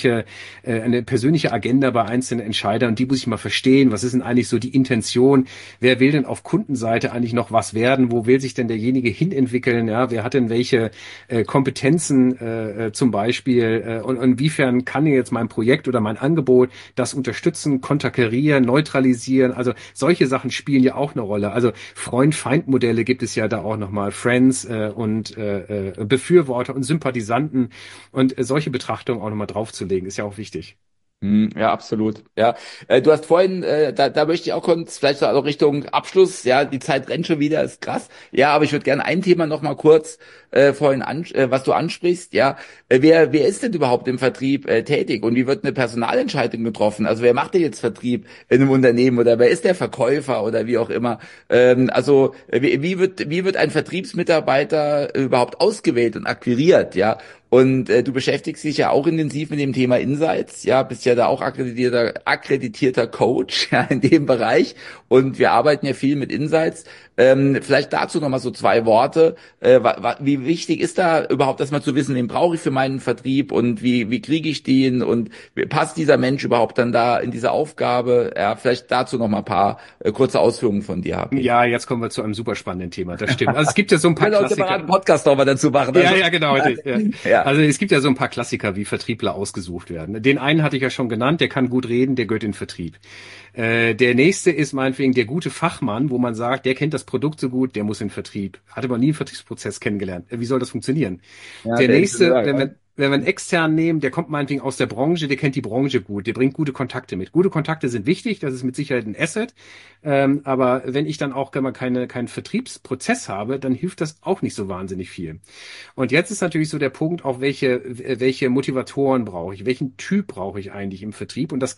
eine persönliche Agenda bei einzelnen Entscheidern und die muss ich mal verstehen. Was ist denn eigentlich so die Intention? Wer will denn auf Kundenseite eigentlich noch was werden? Wo will sich denn derjenige hinentwickeln? Ja, wer hat denn welche Kompetenzen zum Beispiel? Und inwiefern kann jetzt mein Projekt oder mein Angebot das unterstützen, konterkarieren, neutralisieren? Also solche Sachen spielen ja auch eine Rolle. Also Freund-Feind-Modelle gibt es ja da auch nochmal, Friends und Befürworter und Sympathisanten und solche Betrachtungen auch nochmal draufzulegen, ist ja auch wichtig. Ja, absolut. Ja, du hast vorhin, da möchte ich auch kurz, vielleicht so auch Richtung Abschluss. Ja, die Zeit rennt schon wieder, ist krass. Ja, aber ich würde gerne ein Thema noch mal kurz vorhin was du ansprichst. Ja, wer ist denn überhaupt im Vertrieb tätig und wie wird eine Personalentscheidung getroffen? Also wer macht denn jetzt Vertrieb in einem Unternehmen oder wer ist der Verkäufer oder wie auch immer? Also wie wird ein Vertriebsmitarbeiter überhaupt ausgewählt und akquiriert? Ja. Und du beschäftigst dich ja auch intensiv mit dem Thema Insights, ja, bist ja da auch akkreditierter Coach, ja, in dem Bereich. Und wir arbeiten ja viel mit Insights. Vielleicht dazu nochmal so zwei Worte. Wie wichtig ist da überhaupt, dass man zu wissen, wen brauche ich für meinen Vertrieb und wie kriege ich den und passt dieser Mensch überhaupt dann da in diese Aufgabe? Ja, vielleicht dazu noch mal ein paar kurze Ausführungen von dir, HP. Ja, jetzt kommen wir zu einem super spannenden Thema. Das stimmt. Also es gibt ja so ein Wir paar können auch einen Klassiker. separaten Podcast nochmal dazu machen. Ja, Also, ja, genau. Ja. ja. Also es gibt ja so ein paar Klassiker, wie Vertriebler ausgesucht werden. Den einen hatte ich ja schon genannt, der kann gut reden, der gehört in den Vertrieb. Der nächste ist meinetwegen der gute Fachmann, wo man sagt, der kennt das Produkt so gut, der muss in den Vertrieb. Hat aber nie einen Vertriebsprozess kennengelernt. Wie soll das funktionieren? Ja, Der der nächste, Ingenieur, ja. wenn wir einen externen nehmen, der kommt meinetwegen aus der Branche, der kennt die Branche gut, der bringt gute Kontakte mit. Gute Kontakte sind wichtig, das ist mit Sicherheit ein Asset. Aber wenn ich dann auch mal keinen Vertriebsprozess habe, dann hilft das auch nicht so wahnsinnig viel. Und jetzt ist natürlich so der Punkt, auch welche Motivatoren brauche ich, welchen Typ brauche ich eigentlich im Vertrieb? Und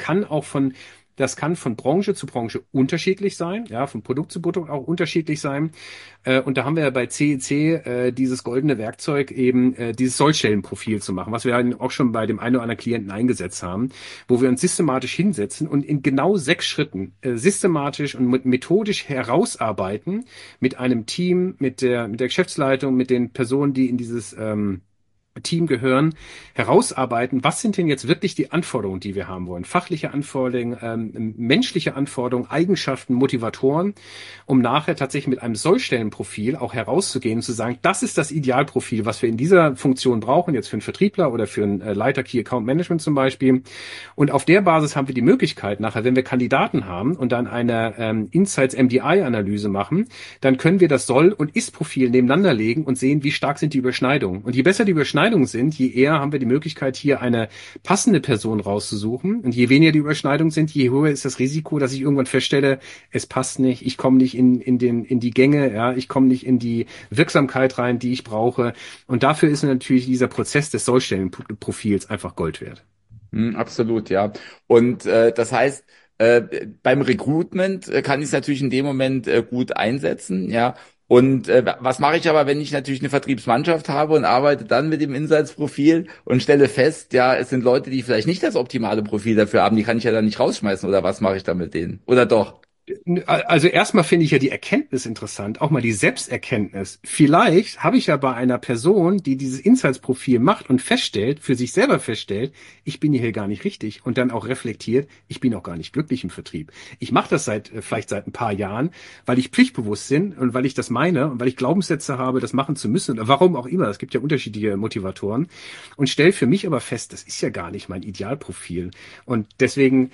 das kann von Branche zu Branche unterschiedlich sein, ja, von Produkt zu Produkt auch unterschiedlich sein. Und da haben wir ja bei CEC dieses goldene Werkzeug eben, dieses Sollstellenprofil zu machen, was wir auch schon bei dem einen oder anderen Klienten eingesetzt haben, wo wir uns systematisch hinsetzen und in genau 6 Schritten systematisch und methodisch herausarbeiten mit einem Team, mit der Geschäftsleitung, mit den Personen, die in dieses Team gehören, herausarbeiten, was sind denn jetzt wirklich die Anforderungen, die wir haben wollen? Fachliche Anforderungen, menschliche Anforderungen, Eigenschaften, Motivatoren, um nachher tatsächlich mit einem Sollstellenprofil auch herauszugehen und zu sagen, das ist das Idealprofil, was wir in dieser Funktion brauchen, jetzt für einen Vertriebler oder für einen Leiter Key Account Management zum Beispiel. Und auf der Basis haben wir die Möglichkeit, nachher, wenn wir Kandidaten haben und dann eine Insights MDI-Analyse machen, dann können wir das Soll- und Ist-Profil nebeneinander legen und sehen, wie stark sind die Überschneidungen. Und je besser die Überschneidungen sind, je eher haben wir die Möglichkeit, hier eine passende Person rauszusuchen. Und je weniger die Überschneidungen sind, je höher ist das Risiko, dass ich irgendwann feststelle, es passt nicht, ich komme nicht in die Gänge, ja, ich komme nicht in die Wirksamkeit rein, die ich brauche. Und dafür ist natürlich dieser Prozess des Sollstellenprofils einfach Gold wert. Absolut, ja. Und das heißt, beim Recruitment kann ich es natürlich in dem Moment gut einsetzen, ja. Und was mache ich aber, wenn ich natürlich eine Vertriebsmannschaft habe und arbeite dann mit dem Insights-Profil und stelle fest, ja, es sind Leute, die vielleicht nicht das optimale Profil dafür haben, die kann ich ja dann nicht rausschmeißen oder was mache ich dann mit denen? Oder doch? Also erstmal finde ich ja die Erkenntnis interessant, auch mal die Selbsterkenntnis. Vielleicht habe ich ja bei einer Person, die dieses Insights-Profil macht und feststellt, für sich selber feststellt, ich bin hier gar nicht richtig und dann auch reflektiert, ich bin auch gar nicht glücklich im Vertrieb. Ich mache das vielleicht seit ein paar Jahren, weil ich pflichtbewusst bin und weil ich das meine und weil ich Glaubenssätze habe, das machen zu müssen oder warum auch immer. Es gibt ja unterschiedliche Motivatoren und stelle für mich aber fest, das ist ja gar nicht mein Idealprofil und deswegen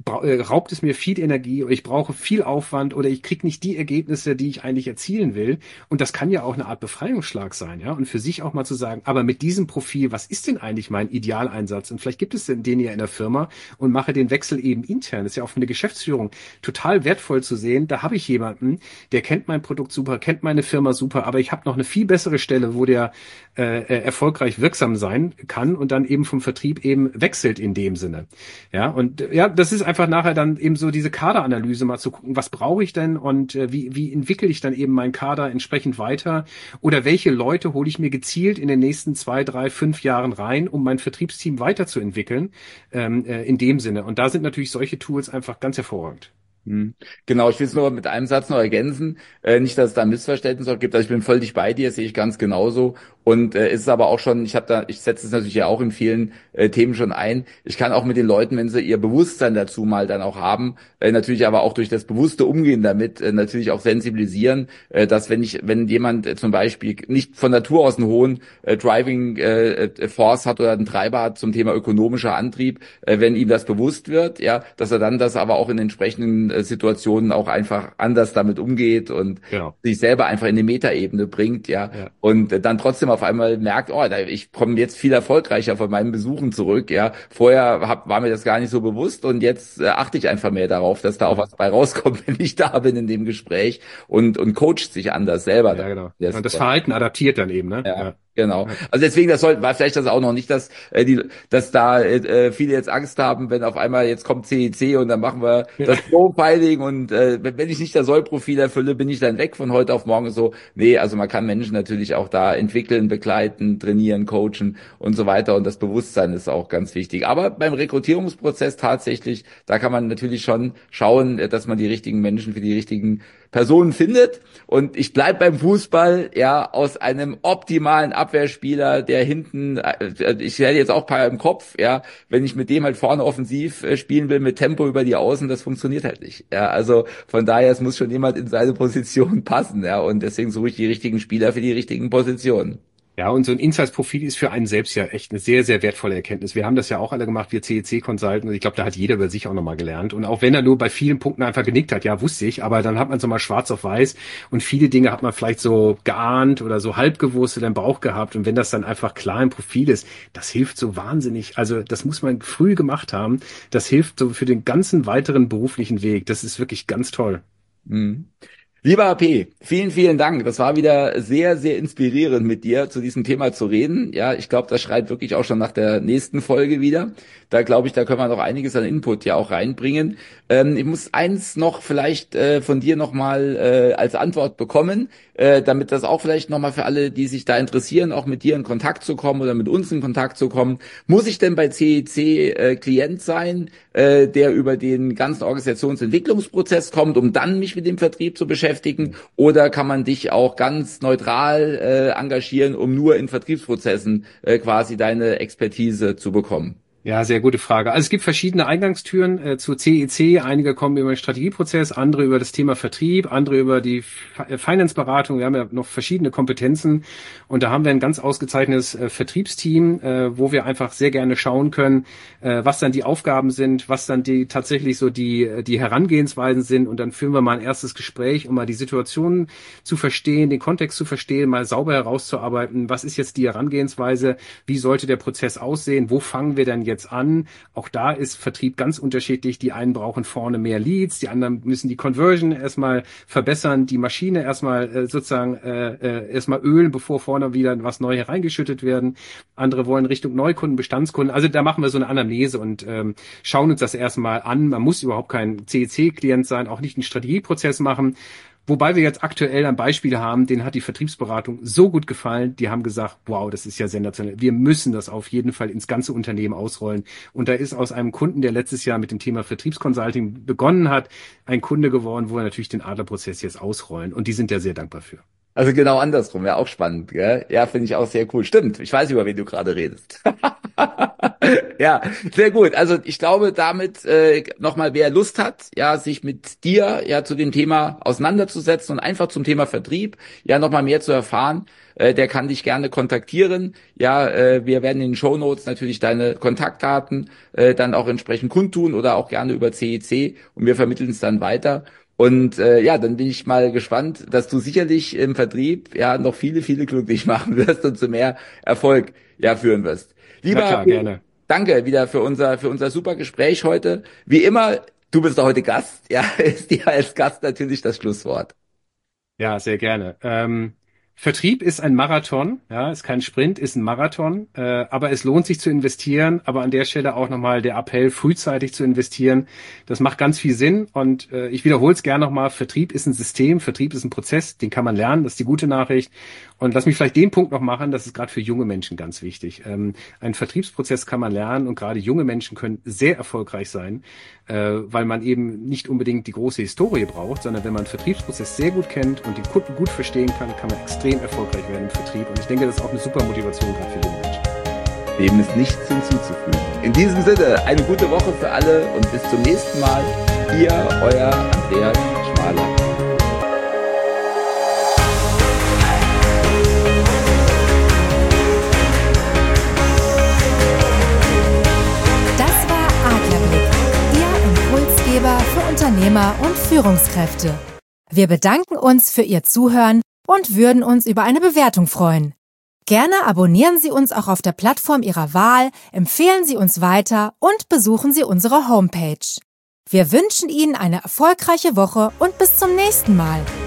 raubt es mir viel Energie oder ich brauche viel Aufwand oder ich kriege nicht die Ergebnisse, die ich eigentlich erzielen will. Und das kann ja auch eine Art Befreiungsschlag sein, ja. Und für sich auch mal zu sagen, aber mit diesem Profil, was ist denn eigentlich mein Idealeinsatz? Und vielleicht gibt es den ja in der Firma und mache den Wechsel eben intern. Das ist ja auch für eine Geschäftsführung total wertvoll zu sehen. Da habe ich jemanden, der kennt mein Produkt super, kennt meine Firma super, aber ich habe noch eine viel bessere Stelle, wo der erfolgreich wirksam sein kann und dann eben vom Vertrieb eben wechselt in dem Sinne. Ja, und ja, das ist einfach nachher dann eben so diese Kaderanalyse mal zu gucken, was brauche ich denn und wie entwickle ich dann eben meinen Kader entsprechend weiter oder welche Leute hole ich mir gezielt in den nächsten 2, 3, 5 Jahren rein, um mein Vertriebsteam weiterzuentwickeln, in dem Sinne. Und da sind natürlich solche Tools einfach ganz hervorragend. Genau, ich will es nur mit einem Satz noch ergänzen. Nicht, dass es da ein Missverständnis auch gibt. Also ich bin völlig bei dir, sehe ich ganz genauso. Und es ist aber auch schon, ich setze es natürlich ja auch in vielen Themen schon ein. Ich kann auch mit den Leuten, wenn sie ihr Bewusstsein dazu mal dann auch haben, natürlich aber auch durch das bewusste Umgehen damit natürlich auch sensibilisieren, dass wenn jemand zum Beispiel nicht von Natur aus einen hohen Driving Force hat oder einen Treiber hat zum Thema ökonomischer Antrieb, wenn ihm das bewusst wird, ja, dass er dann das aber auch in entsprechenden Situationen auch einfach anders damit umgeht und sich selber einfach in die Metaebene bringt, ja, und dann trotzdem auf einmal merkt, oh, ich komme jetzt viel erfolgreicher von meinen Besuchen zurück, ja. Vorher war mir das gar nicht so bewusst und jetzt achte ich einfach mehr darauf, dass da auch was bei rauskommt, wenn ich da bin in dem Gespräch und coacht sich anders selber. Ja, genau. Und das Verhalten adaptiert dann eben, ne? Ja. Genau. Also deswegen, war vielleicht das auch noch nicht, dass da viele jetzt Angst haben, wenn auf einmal jetzt kommt CEC und dann machen wir das Profiling und wenn ich nicht das Sollprofil erfülle, bin ich dann weg von heute auf morgen so. Nee, also man kann Menschen natürlich auch da entwickeln, begleiten, trainieren, coachen und so weiter und das Bewusstsein ist auch ganz wichtig. Aber beim Rekrutierungsprozess tatsächlich, da kann man natürlich schon schauen, dass man die richtigen Menschen für die richtigen Personen findet. Und ich bleib beim Fußball, ja, aus einem optimalen Abwehrspieler, der hinten, ich hätte jetzt auch ein paar im Kopf, ja, wenn ich mit dem halt vorne offensiv spielen will, mit Tempo über die Außen, das funktioniert halt nicht. Ja, also von daher, es muss schon jemand in seine Position passen, ja, und deswegen suche ich die richtigen Spieler für die richtigen Positionen. Ja, und so ein Insights-Profil ist für einen selbst ja echt eine sehr, sehr wertvolle Erkenntnis. Wir haben das ja auch alle gemacht, wir CEC-Consultants, und ich glaube, da hat jeder über sich auch nochmal gelernt. Und auch wenn er nur bei vielen Punkten einfach genickt hat, ja, wusste ich, aber dann hat man so mal schwarz auf weiß und viele Dinge hat man vielleicht so geahnt oder so halb gewusst oder im Bauch gehabt. Und wenn das dann einfach klar im Profil ist, das hilft so wahnsinnig. Also das muss man früh gemacht haben. Das hilft so für den ganzen weiteren beruflichen Weg. Das ist wirklich ganz toll. Mhm. Lieber AP, vielen, vielen Dank. Das war wieder sehr, sehr inspirierend, mit dir zu diesem Thema zu reden. Ja, ich glaube, das schreit wirklich auch schon nach der nächsten Folge wieder. Da glaube ich, da können wir noch einiges an Input ja auch reinbringen. Ich muss eins noch vielleicht von dir nochmal als Antwort bekommen, damit das auch vielleicht nochmal für alle, die sich da interessieren, auch mit dir in Kontakt zu kommen oder mit uns in Kontakt zu kommen. Muss ich denn bei CEC Klient sein, der über den ganzen Organisationsentwicklungsprozess kommt, um dann mich mit dem Vertrieb zu beschäftigen? Oder kann man dich auch ganz neutral engagieren, um nur in Vertriebsprozessen quasi deine Expertise zu bekommen? Ja, sehr gute Frage. Also es gibt verschiedene Eingangstüren zu CEC. Einige kommen über den Strategieprozess, andere über das Thema Vertrieb, andere über die Finance-Beratung. Wir haben ja noch verschiedene Kompetenzen und da haben wir ein ganz ausgezeichnetes Vertriebsteam, wo wir einfach sehr gerne schauen können, was dann die Aufgaben sind, was dann die tatsächlich so die Herangehensweisen sind und dann führen wir mal ein erstes Gespräch, um mal die Situation zu verstehen, den Kontext zu verstehen, mal sauber herauszuarbeiten, was ist jetzt die Herangehensweise, wie sollte der Prozess aussehen, wo fangen wir denn jetzt an. Auch da ist Vertrieb ganz unterschiedlich. Die einen brauchen vorne mehr Leads, die anderen müssen die Conversion erstmal verbessern, die Maschine erstmal erstmal ölen, bevor vorne wieder was neu hereingeschüttet werden. Andere wollen Richtung Neukunden, Bestandskunden. Also da machen wir so eine Anamnese und schauen uns das erstmal an. Man muss überhaupt kein CEC-Klient sein, auch nicht einen Strategieprozess machen. Wobei wir jetzt aktuell ein Beispiel haben, denen hat die Vertriebsberatung so gut gefallen, die haben gesagt, wow, das ist ja sensationell. Wir müssen das auf jeden Fall ins ganze Unternehmen ausrollen. Und da ist aus einem Kunden, der letztes Jahr mit dem Thema Vertriebsconsulting begonnen hat, ein Kunde geworden, wo wir natürlich den Adlerprozess jetzt ausrollen. Und die sind ja sehr dankbar für. Also genau andersrum, ja auch spannend, gell? Ja, finde ich auch sehr cool. Stimmt, ich weiß, über wen du gerade redest. Ja, sehr gut. Also ich glaube, damit nochmal, wer Lust hat, ja, sich mit dir ja zu dem Thema auseinanderzusetzen und einfach zum Thema Vertrieb ja nochmal mehr zu erfahren, der kann dich gerne kontaktieren. Ja, wir werden in den Shownotes natürlich deine Kontaktdaten dann auch entsprechend kundtun oder auch gerne über CEC und wir vermitteln es dann weiter. Und ja, dann bin ich mal gespannt, dass du sicherlich im Vertrieb ja noch viele, viele glücklich machen wirst und zu mehr Erfolg ja führen wirst. Na Lieber, klar, gerne. danke wieder für unser super Gespräch heute. Wie immer, du bist heute Gast. Ja, ist dir als Gast natürlich das Schlusswort. Ja, sehr gerne. Vertrieb ist ein Marathon, ja, ist kein Sprint, ist ein Marathon, aber es lohnt sich zu investieren, aber an der Stelle auch nochmal der Appell, frühzeitig zu investieren. Das macht ganz viel Sinn und ich wiederhole es gerne nochmal, Vertrieb ist ein System, Vertrieb ist ein Prozess, den kann man lernen, das ist die gute Nachricht. Und lass mich vielleicht den Punkt noch machen, das ist gerade für junge Menschen ganz wichtig. Einen Vertriebsprozess kann man lernen und gerade junge Menschen können sehr erfolgreich sein, weil man eben nicht unbedingt die große Historie braucht, sondern wenn man einen Vertriebsprozess sehr gut kennt und die Kunden gut verstehen kann, kann man extrem erfolgreich werden im Vertrieb. Und ich denke, das ist auch eine super Motivation gerade für junge Menschen. Dem ist nichts hinzuzufügen. In diesem Sinne, eine gute Woche für alle und bis zum nächsten Mal. Ihr, euer Andreas Schmaler. Das war Adlerblick, Ihr Impulsgeber für Unternehmer und Führungskräfte. Wir bedanken uns für Ihr Zuhören und würden uns über eine Bewertung freuen. Gerne abonnieren Sie uns auch auf der Plattform Ihrer Wahl, empfehlen Sie uns weiter und besuchen Sie unsere Homepage. Wir wünschen Ihnen eine erfolgreiche Woche und bis zum nächsten Mal.